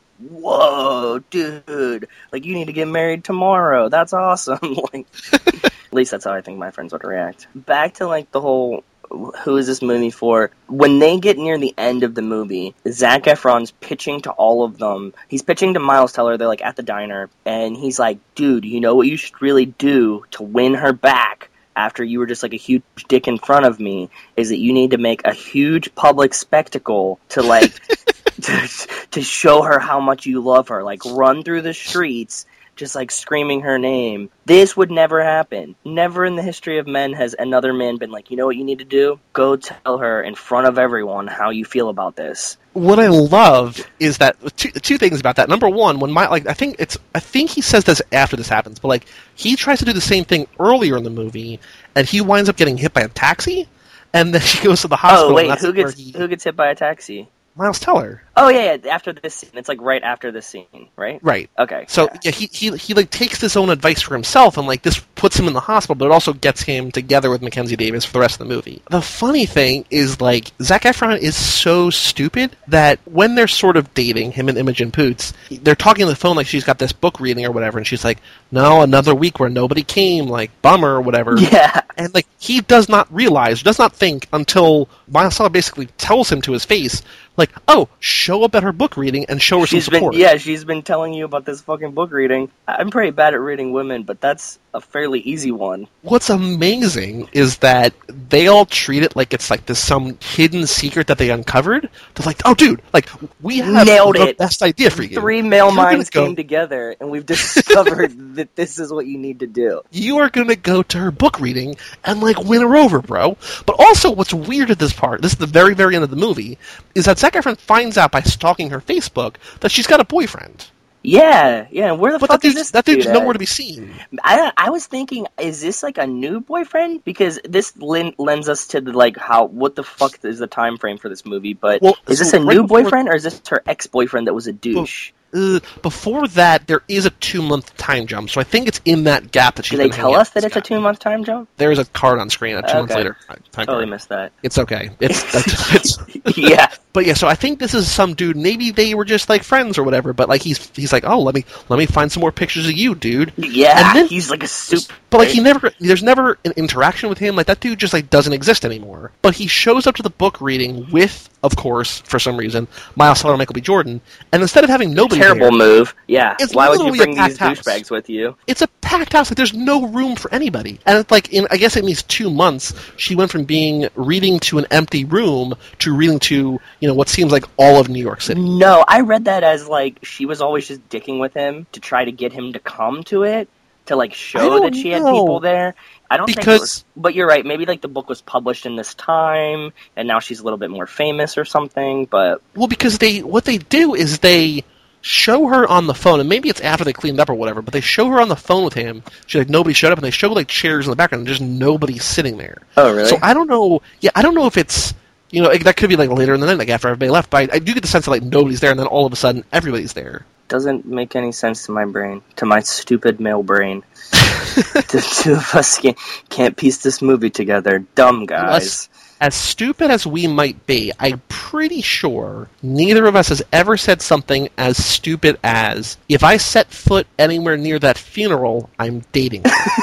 whoa, dude, like, you need to get married tomorrow, that's awesome. Like, at least that's how I think my friends would react. Back to, like, the whole... who is this movie for? When they get near the end of the movie, Zac Efron's pitching to all of them. He's pitching to Miles Teller. They're like at the diner, and he's like, "Dude, you know what you should really do to win her back after you were just like a huge dick in front of me? Is that you need to make a huge public spectacle to like to, to show her how much you love her. Like run through the streets." Just like screaming her name. This would never happen. Never in the history of men has another man been like, you know what you need to do? Go tell her in front of everyone how you feel about this. What I love is that two, two things about that. Number one, when my like I think it's I think he says this after this happens, but like he tries to do the same thing earlier in the movie, and he winds up getting hit by a taxi, and then she goes to the hospital. Oh wait, and who gets he, who gets hit by a taxi? Miles Teller. Oh yeah, yeah, after this scene. It's like right after this scene, right? Right. Okay. So yeah, yeah, he, he he like takes his own advice for himself, and like this puts him in the hospital, but it also gets him together with Mackenzie Davis for the rest of the movie. The funny thing is like Zac Efron is so stupid that when they're sort of dating, him and Imogen Poots, they're talking on the phone like she's got this book reading or whatever, and she's like, "No, another week where nobody came, like bummer or whatever." Yeah. And like he does not realize, does not think until Miles Teller basically tells him to his face, like, "Oh, show up at her book reading and show her she's some support." Been, yeah, she's been telling you about this fucking book reading. I'm pretty bad at reading women, but that's a fairly easy one. What's amazing is that they all treat it like it's like this some hidden secret that they uncovered. They're like, "Oh, dude, like we have Nailed the it. best idea for you. Three male You're minds go, came together, and we've discovered that this is what you need to do. You are going to go to her book reading and like win her over, bro." But also, what's weird at this part, this is the very, very end of the movie, is that Zac Efron finds out by stalking her Facebook that she's got a boyfriend. Yeah, yeah. Where the but fuck that is dude's, this? That dude's dude nowhere at? to be seen. I I was thinking, is this like a new boyfriend? Because this lin- lends us to the like how what the fuck is the time frame for this movie? But well, is this so a right new before, boyfriend or is this her ex boyfriend that was a douche? Well, Uh, before that, there is a two-month time jump, so I think it's in that gap that she's Do they been tell hanging us out that with it's a this guy. two-month time jump? There is a card on screen, a two Okay. months later time Totally card. missed that. It's okay. It's, it's, it's Yeah. But yeah, so I think this is some dude. Maybe they were just like friends or whatever. But like he's he's like, oh, let me let me find some more pictures of you, dude. Yeah, and then, he's like a super. But like he never, there's never an interaction with him. Like that dude just like doesn't exist anymore. But he shows up to the book reading with, of course, for some reason, Miles Teller and Michael B. Jordan. And instead of having nobody Terrible there, move. Yeah. It's Why would you literally bring a these packed house. douchebags with you? It's a packed house. Like there's no room for anybody. And it's like in I guess in these two months, she went from being reading to an empty room to reading to you know what seems like all of New York City. No, I read that as like she was always just dicking with him to try to get him to come to it, to like show that she had know. people there. I don't because, think it was, but you're right. Maybe like the book was published in this time, and now she's a little bit more famous or something. But well, because they what they do is they show her on the phone, and maybe it's after they cleaned up or whatever, but they show her on the phone with him. She's like, nobody showed up, and they show like chairs in the background, and just nobody's sitting there. Oh, really? So I don't know. Yeah, I don't know if it's, you know, that could be like later in the night, like after everybody left. But I, I do get the sense that like nobody's there, and then all of a sudden everybody's there. Doesn't make any sense to my brain, to my stupid male brain. The two of us can't, can't piece this movie together. Dumb guys. As, as stupid as we might be, I'm pretty sure neither of us has ever said something as stupid as, if I set foot anywhere near that funeral, I'm dating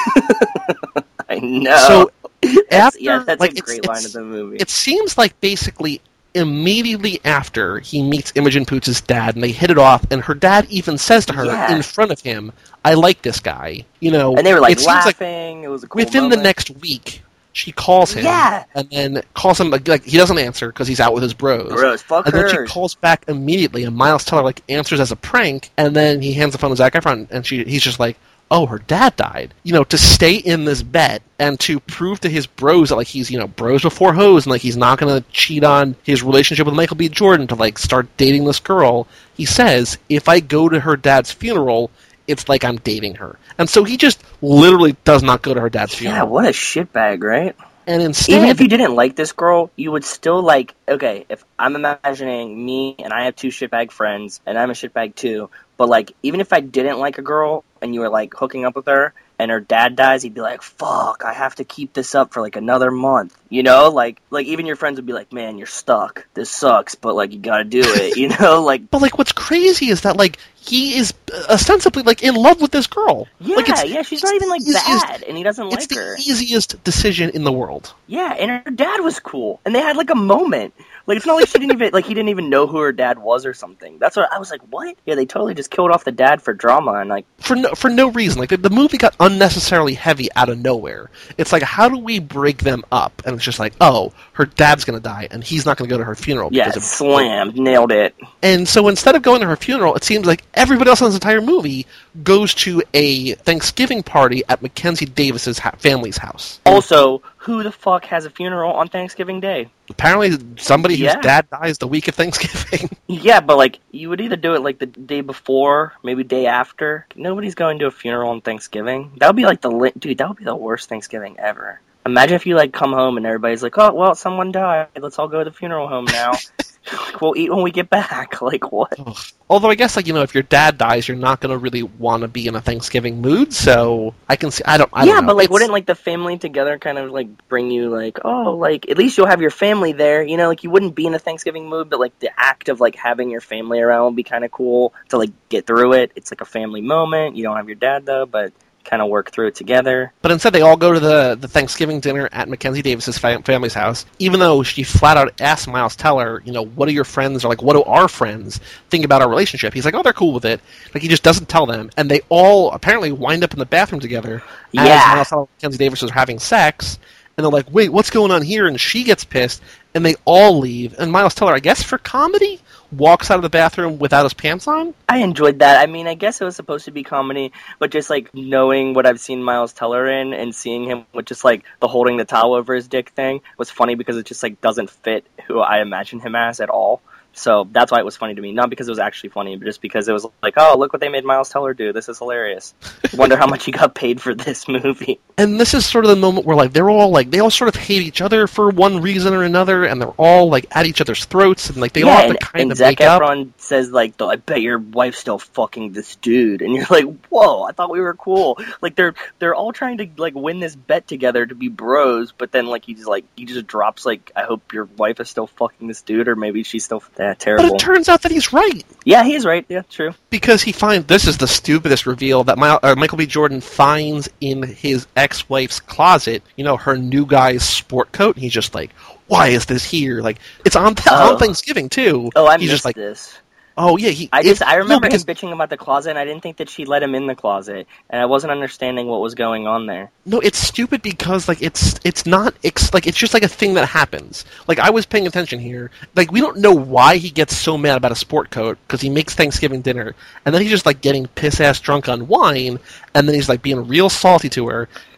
her. I know. So that's, after, yeah, that's like, a great it's, line it's, of the movie. It seems like basically immediately after he meets Imogen Poots' dad, and they hit it off, and her dad even says to her Yeah. in front of him, I like this guy. You know, And they were like it seems like laughing. It was a cool within moment. the next week, she calls him, Yeah. and then calls him, like, he doesn't answer because he's out with his bros. Bros, fuck and then her. she calls back immediately, and Miles Teller, like, answers as a prank, and then he hands the phone to Zac Efron, and she, he's just like, oh, her dad died. You know, to stay in this bet and to prove to his bros that, like, he's, you know, bros before hoes, and, like, he's not going to cheat on his relationship with Michael B. Jordan to, like, start dating this girl, he says, if I go to her dad's funeral, it's like I'm dating her. And so he just literally does not go to her dad's funeral. Yeah, what a shitbag, right? And instead, Even if you didn't like this girl, you would still like, okay, if I'm imagining me and I have two shitbag friends, and I'm a shitbag too, but like, even if I didn't like a girl and you were like hooking up with her, and her dad dies, he'd be like, fuck, I have to keep this up for like another month. You know? Like, like even your friends would be like, man, you're stuck. This sucks, but like, you gotta do it, you know? Like, but like, what's crazy is that like, he is ostensibly like in love with this girl. yeah, like, it's, yeah, she's not even like easiest, bad, and he doesn't it's like the her. easiest decision in the world. Yeah, and her dad was cool, and they had like a moment. Like, it's not like she didn't even like he didn't even know who her dad was or something. That's what I was like. What? Yeah, they totally just killed off the dad for drama, and like For no, for no reason. Like, the, the movie got unnecessarily heavy out of nowhere. It's like, how do we break them up? And it's just like, oh, her dad's gonna die, and he's not gonna go to her funeral. yeah, because of, slammed, nailed it. And so instead of going to her funeral, it seems like everybody else in this entire movie goes to a Thanksgiving party at Mackenzie Davis's ha- family's house. Also, who the fuck has a funeral on Thanksgiving Day? Apparently, somebody Yeah. whose dad dies the week of Thanksgiving. Yeah, but like you would either do it like the day before, maybe day after. Nobody's going to a funeral on Thanksgiving. That would be like the lit, dude. That would be the worst Thanksgiving ever. Imagine if you like come home and everybody's like, "Oh, well, someone died. Let's all go to the funeral home now. We'll eat when we get back." Like what? Ugh. Although I guess, like, you know, if your dad dies, you're not going to really want to be in a Thanksgiving mood. So I can see. I don't. I yeah, don't know. but like, It's- wouldn't like the family together kind of like bring you like, oh, like at least you'll have your family there. You know, like you wouldn't be in a Thanksgiving mood, but like the act of like having your family around would be kind of cool to like get through it. It's like a family moment. You don't have your dad though, but kind of work through it together. But instead, they all go to the, the Thanksgiving dinner at Mackenzie Davis's fam- family's house, even though she flat out asks Miles Teller, you know, what do your friends, or like, what do our friends think about our relationship? He's like, oh, they're cool with it. Like, he just doesn't tell them, and they all apparently wind up in the bathroom together as Yeah. Miles Teller and Mackenzie Davis are having sex, and they're like, wait, what's going on here? And she gets pissed, and they all leave, and Miles Teller, I guess for comedy, walks out of the bathroom without his pants on? I enjoyed that. I mean, I guess it was supposed to be comedy, but just like knowing what I've seen Miles Teller in and seeing him with just like the holding the towel over his dick thing was funny because it just like doesn't fit who I imagine him as at all. So that's why it was funny to me. Not because it was actually funny, but just because it was like, oh, look what they made Miles Teller do. This is hilarious. Wonder how much he got paid for this movie. And this is sort of the moment where, like, they're all, like, they all sort of hate each other for one reason or another, and they're all, like, at each other's throats, and, like, they all Yeah, have and, to kind and of Zac make up. Efron says, like, I bet your wife's still fucking this dude. And you're like, whoa, I thought we were cool. Like, they're they're all trying to, like, win this bet together to be bros, but then, like, he just, like, he just drops, like, I hope your wife is still fucking this dude, or maybe she's still yeah, But terrible. it turns out that he's right, Yeah, he's right. Yeah, true. because he finds, this is the stupidest reveal, that My, uh, Michael B. Jordan finds in his ex-wife's closet, you know, her new guy's sport coat, and he's just like, why is this here? Like, it's on, th- Oh. on Thanksgiving, too. Oh, I he's missed just like, this. oh, yeah, he... I just it- I remember no, because, him bitching about the closet, and I didn't think that she let him in the closet, and I wasn't understanding what was going on there. No, it's stupid because, like, it's it's not, it's, like, it's just, like, a thing that happens. Like, I was paying attention here. Like, we don't know why he gets so mad about a sport coat, because he makes Thanksgiving dinner, and then he's just, like, getting piss-ass drunk on wine, and then he's, like, being real salty to her,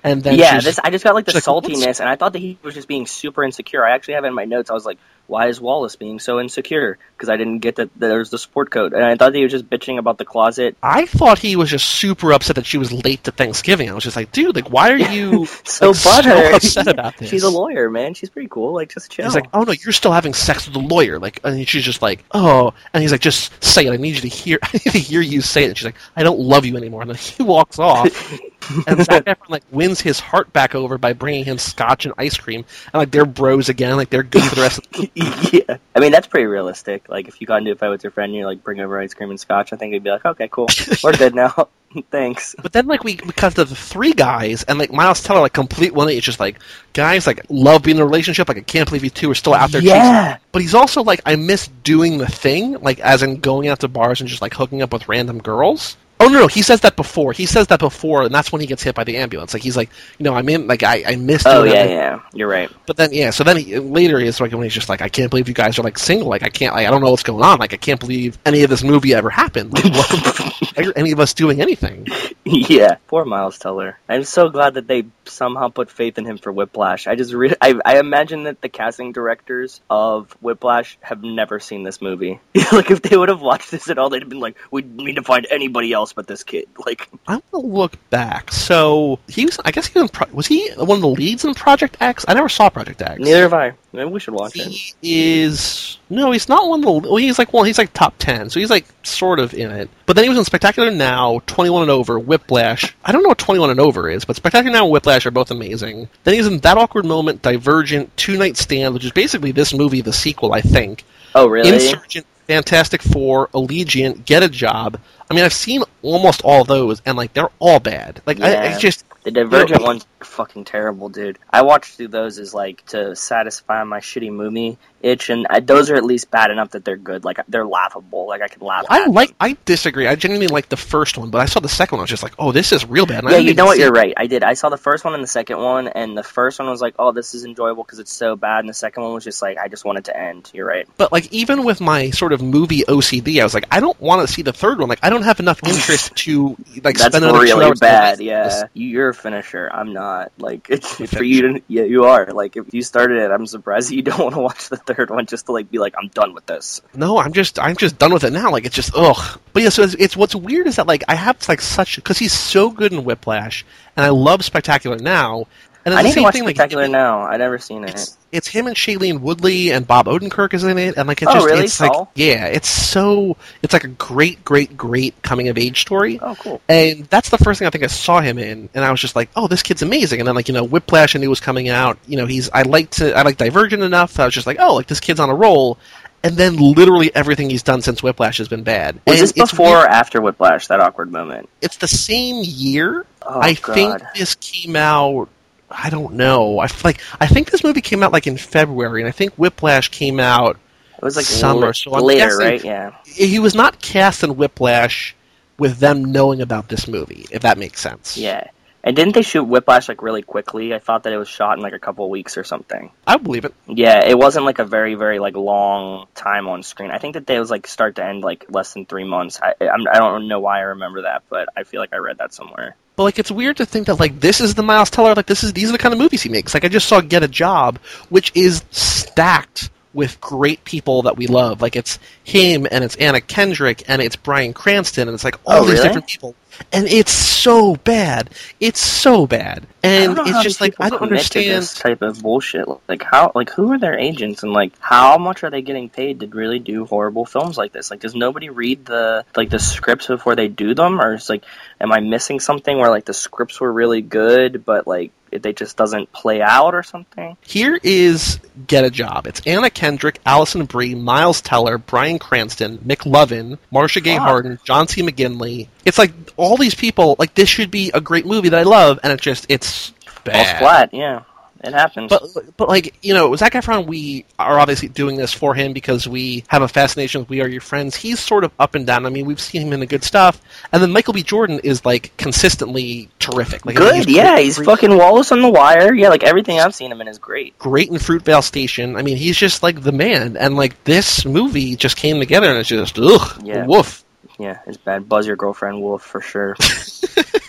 And then yeah, she's, this I just got like the like, saltiness, what's... and I thought that he was just being super insecure. I actually have it in my notes. I was like, why is Wallace being so insecure? Because I didn't get that, that there was the sport coat, and I thought that he was just bitching about the closet. I thought he was just super upset that she was late to Thanksgiving. I was just like, dude, like, why are you so, like, butthurt. so upset about this? She's a lawyer, man. She's pretty cool. Like, just chill. He's like, oh no, you're still having sex with a lawyer. Like, and she's just like, oh, and he's like, just say it. I need you to hear. I need to hear you say it. And she's like, I don't love you anymore. And then he walks off. And Zac Efron like wins his heart back over by bringing him scotch and ice cream, and like they're bros again, like they're good for the rest of the yeah, I mean that's pretty realistic. Like if you got into a fight with your friend, and you like bring over ice cream and scotch, I think they'd be like, okay, cool, we're good now. Thanks. But then like we because of the three guys and like Miles Teller like complete one eighty, it's just like guys like love being in a relationship. Like I can't believe you two are still out there. Yeah. Chasing. But he's also like I miss doing the thing, like as in going out to bars and just like hooking up with random girls. Oh no, no, he says that before. He says that before, and that's when he gets hit by the ambulance. Like he's like, you know, I'm in. Like I, I missed. Oh doing yeah, that. yeah, you're right. But then yeah, so then he, later he's like when he's just like, I can't believe you guys are like single. Like I can't. Like, I don't know what's going on. Like I can't believe any of this movie ever happened. Like, why are any of us doing anything? Yeah, poor Miles Teller. I'm so glad that they somehow put faith in him for Whiplash. I just re- I, I imagine that the casting directors of Whiplash have never seen this movie. Like if they would have watched this at all, they'd have been like, we need to find anybody else but this kid. Like I want to look back. So he was. I guess he was. In Pro- was he one of the leads in Project X? I never saw Project X. Neither have I. Maybe we should watch he it. He is no, he's not one of the. Well, he's like well, he's like top ten, so he's like sort of in it. But then he was in Spectacular Now, twenty-one and Over, Whiplash. I don't know what twenty-one and Over is, but Spectacular Now and Whiplash are both amazing. Then he's in That Awkward Moment, Divergent, Two Night Stand, which is basically this movie, the sequel, I think. Oh, really? Insurgent, Fantastic Four, Allegiant, Get a Job. I mean, I've seen almost all of those, and like they're all bad. Like yeah. I, I just the Divergent one's fucking terrible, dude. I watched through those as like to satisfy my shitty movie itch, and I, those are at least bad enough that they're good. Like they're laughable. Like I can laugh. I at like. them. I disagree. I genuinely like the first one, but I saw the second one. I was just like, oh, this is real bad. And I Yeah, didn't you even know what? see You're it. right. I did. I saw the first one and the second one, and the first one was like, oh, this is enjoyable because it's so bad, and the second one was just like, I just want it to end. You're right. But like, even with my sort of movie O C D, I was like, I don't want to see the third one. Like, I don't have enough interest to like That's spend another two really hours bad. doing Yeah, this. you, you're a finisher. I'm not. Like it's for you to. Yeah, you are. Like if you started it, I'm surprised that you don't want to watch the third one just to like be like, I'm done with this. No, I'm just, I'm just done with it now. Like, it's just, ugh. But yeah, so it's, it's what's weird is that like I have like such because he's so good in Whiplash, and I love Spectacular Now. And it's I the need to same watch thing, like, Spectacular Now. I've never seen it. It's, it's him and Shailene Woodley and Bob Odenkirk is in it, and like it's Oh, just really? it's like Saul? yeah, it's so it's like a great, great, great coming of age story. Oh, cool. And that's the first thing I think I saw him in, and I was just like, oh, this kid's amazing. And then like you know, Whiplash I knew was coming out. You know, he's I like to I like Divergent enough. I was just like, oh, like this kid's on a roll. And then literally everything he's done since Whiplash has been bad. Was and this it's before weird. or after Whiplash? That awkward moment. It's the same year. Oh, I God. think this came out. I don't know. I f- like. I think this movie came out like in February, and I think Whiplash came out It was like summer. la- So I'm later, guessing right? Yeah. he was not cast in Whiplash with them knowing about this movie, if that makes sense. Yeah. And didn't they shoot Whiplash like really quickly? I thought that it was shot in like a couple of weeks or something. I believe it. Yeah, it wasn't like a very, very like long time on screen. I think that they was like start to end like less than three months. I I'm, I don't know why I remember that, but I feel like I read that somewhere. But like, it's weird to think that like this is the Miles Teller. Like this is these are the kind of movies he makes. Like I just saw Get a Job, which is stacked with great people that we love. Like it's him and it's Anna Kendrick and it's Bryan Cranston and it's like all Oh, these really? different people. And it's so bad. It's so bad. And I don't know it's how just these like people I don't commit to understand. this type of bullshit. Like how, like who are their agents, and like how much are they getting paid to really do horrible films like this? Like, does nobody read the like the scripts before they do them, or is like, am I missing something where like the scripts were really good, but like it they just doesn't play out or something? Here is Get a Job. It's Anna Kendrick, Alison Brie, Miles Teller, Bryan Cranston, McLovin, Marcia Gay Fuck. Harden, John C. McGinley. It's like all these people. Like this should be a great movie that I love, and it just it's Falls bad. flat. Yeah, it happens. But but like you know, Zac Efron, we are obviously doing this for him because we have a fascination with We Are Your Friends. He's sort of up and down. I mean, we've seen him in the good stuff, and then Michael B. Jordan is like consistently terrific. Like, I mean, good. he's Yeah, great- he's great- fucking Wallace on the Wire. Yeah, like everything I've seen him in is great. great in Fruitvale Station. I mean, he's just like the man. And like this movie just came together, and it's just ugh, Yeah. woof. Yeah, it's bad. Buzz your girlfriend, Wolf, for sure.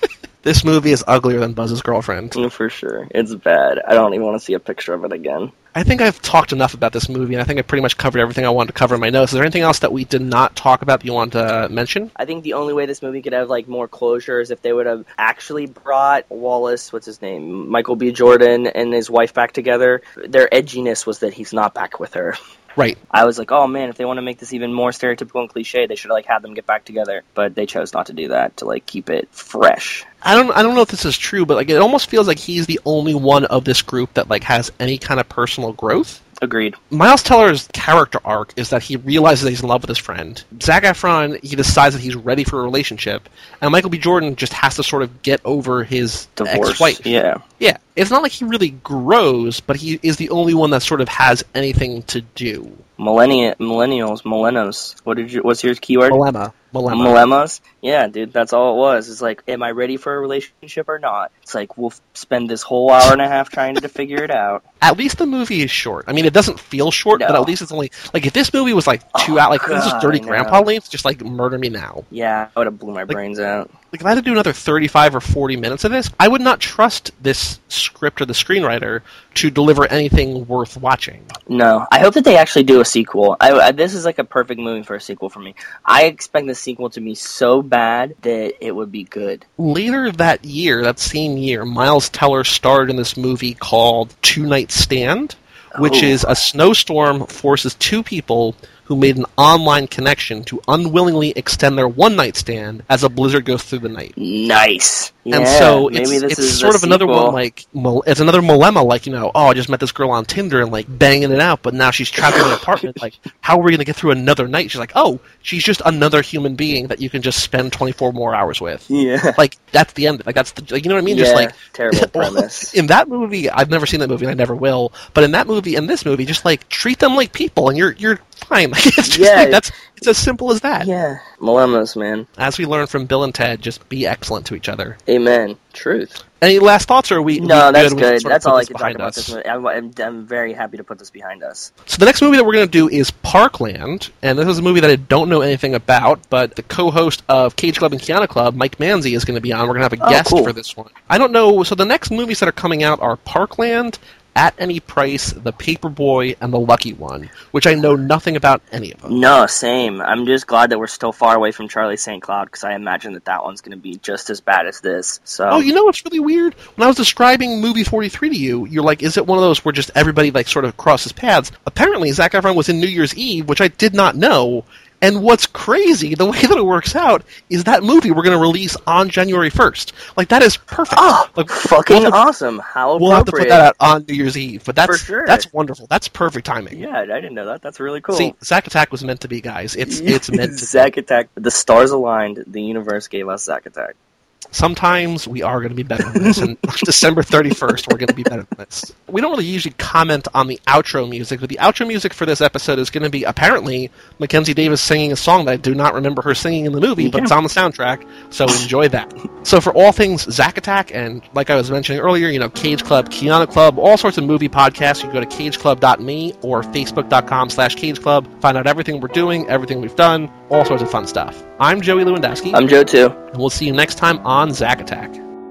This movie is uglier than Buzz's Girlfriend. Mm, For sure. It's bad. I don't even want to see a picture of it again. I think I've talked enough about this movie, and I think I pretty much covered everything I wanted to cover in my notes. Is there anything else that we did not talk about that you want to mention? I think the only way this movie could have like more closure is if they would have actually brought Wallace, what's his name, Michael B. Jordan, and his wife back together. Their edginess was that he's not back with her. Right. I was like, oh man, if they want to make this even more stereotypical and cliche, they should like have them get back together. But they chose not to do that to like keep it fresh. I don't I don't know if this is true, but like it almost feels like he's the only one of this group that like has any kind of personal growth. Agreed. Miles Teller's character arc is that he realizes that he's in love with his friend. Zac Efron, he decides that he's ready for a relationship. And Michael B. Jordan just has to sort of get over his Divorce. ex-wife. Yeah. Yeah. It's not like he really grows, but he is the only one that sort of has anything to do. Millennia, millennials, millennos. What did you? What's your keyword? Dilemma. Dilemma. Millennials? Yeah, dude, that's all it was. It's like, am I ready for a relationship or not? It's like, we'll f- spend this whole hour and a half trying to figure it out. At least the movie is short. I mean, it doesn't feel short, No. but at least it's only... Like, if this movie was like two Oh, hours... Like, if this is God, Dirty I know. Grandpa length, just like, murder me now. Yeah, I would have blew my brains out. Like, if I had to do another thirty-five or forty minutes of this, I would not trust this script or the screenwriter to deliver anything worth watching. No, I hope that they actually do a sequel. I, I, this is like a perfect movie for a sequel for me. I expect the sequel to be so bad that it would be good. Later that year, that same year, Miles Teller starred in this movie called Two Night Stand, which Oh. is a snowstorm forces two people who made an online connection to unwillingly extend their one-night stand as a blizzard goes through the night. Nice. And Yeah, so maybe it's, this it's is sort the of another sequel. one, like, mil- it's another dilemma, like, you know, oh, I just met this girl on Tinder and, like, banging it out, but now she's trapped in an apartment. Like, how are we going to get through another night? She's like, oh, she's just another human being that you can just spend twenty-four more hours with. Yeah. Like, that's the end. Like, that's the, like, you know what I mean? Yeah, Just, like, terrible premise. in that movie, I've never seen that movie and I never will, but in that movie, in this movie, just, like, treat them like people and you're, you're fine. Like, it's just, Yeah. like, that's, it's as simple as that. Yeah. Millennials, man. As we learned from Bill and Ted, just be excellent to each other. Amen. Truth. Any last thoughts, or are we? No, we that's We good. sort of That's put all I this can talk behind about us? this movie. I'm, I'm, I'm very happy to put this behind us. So the next movie that we're going to do is Parkland, and this is a movie that I don't know anything about, but the co-host of Cage Club and Kiana Club, Mike Manzi, is going to be on. We're going to have a Oh, guest cool. for this one. I don't know. So the next movies that are coming out are Parkland, At Any Price, The Paperboy, and The Lucky One, which I know nothing about any of them. No, same. I'm just glad that we're still far away from Charlie Saint Cloud because I imagine that that one's going to be just as bad as this. So. Oh, you know what's really weird? When I was describing movie forty-three to you, you're like, is it one of those where just everybody like sort of crosses paths? Apparently, Zac Efron was in New Year's Eve, which I did not know. And what's crazy, the way that it works out, is that movie we're going to release on January first. Like, that is perfect. Oh, like, fucking we'll have to- awesome. How We'll have to put appropriate. that out on New Year's Eve. But that's For sure. that's wonderful. That's perfect timing. Yeah, I didn't know that. That's really cool. See, Zack Attack was meant to be, guys. It's it's meant to be. Zack Attack. The stars aligned. The universe gave us Zack Attack. Sometimes we are going to be better than this, and December thirty-first, we're going to be better than this. We don't really usually comment on the outro music, but the outro music for this episode is going to be, apparently, Mackenzie Davis singing a song that I do not remember her singing in the movie, but it's on the soundtrack, so enjoy that. So for all things Zack Attack, and like I was mentioning earlier, you know, Cage Club, Kiana Club, all sorts of movie podcasts, you can go to cage club dot me or facebook.com slash cage club, find out everything we're doing, everything we've done, all sorts of fun stuff. I'm Joey Lewandowski, I'm Joe too. and we'll see you next time on Zack Attack.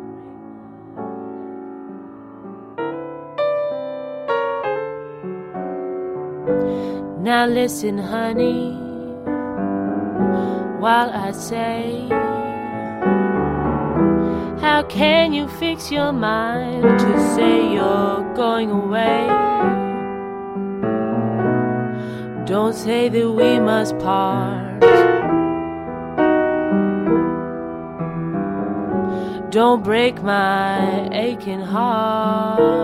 Now listen, honey, while I say, how can you fix your mind to say you're going away? Don't say that we must part. Don't break my aching heart.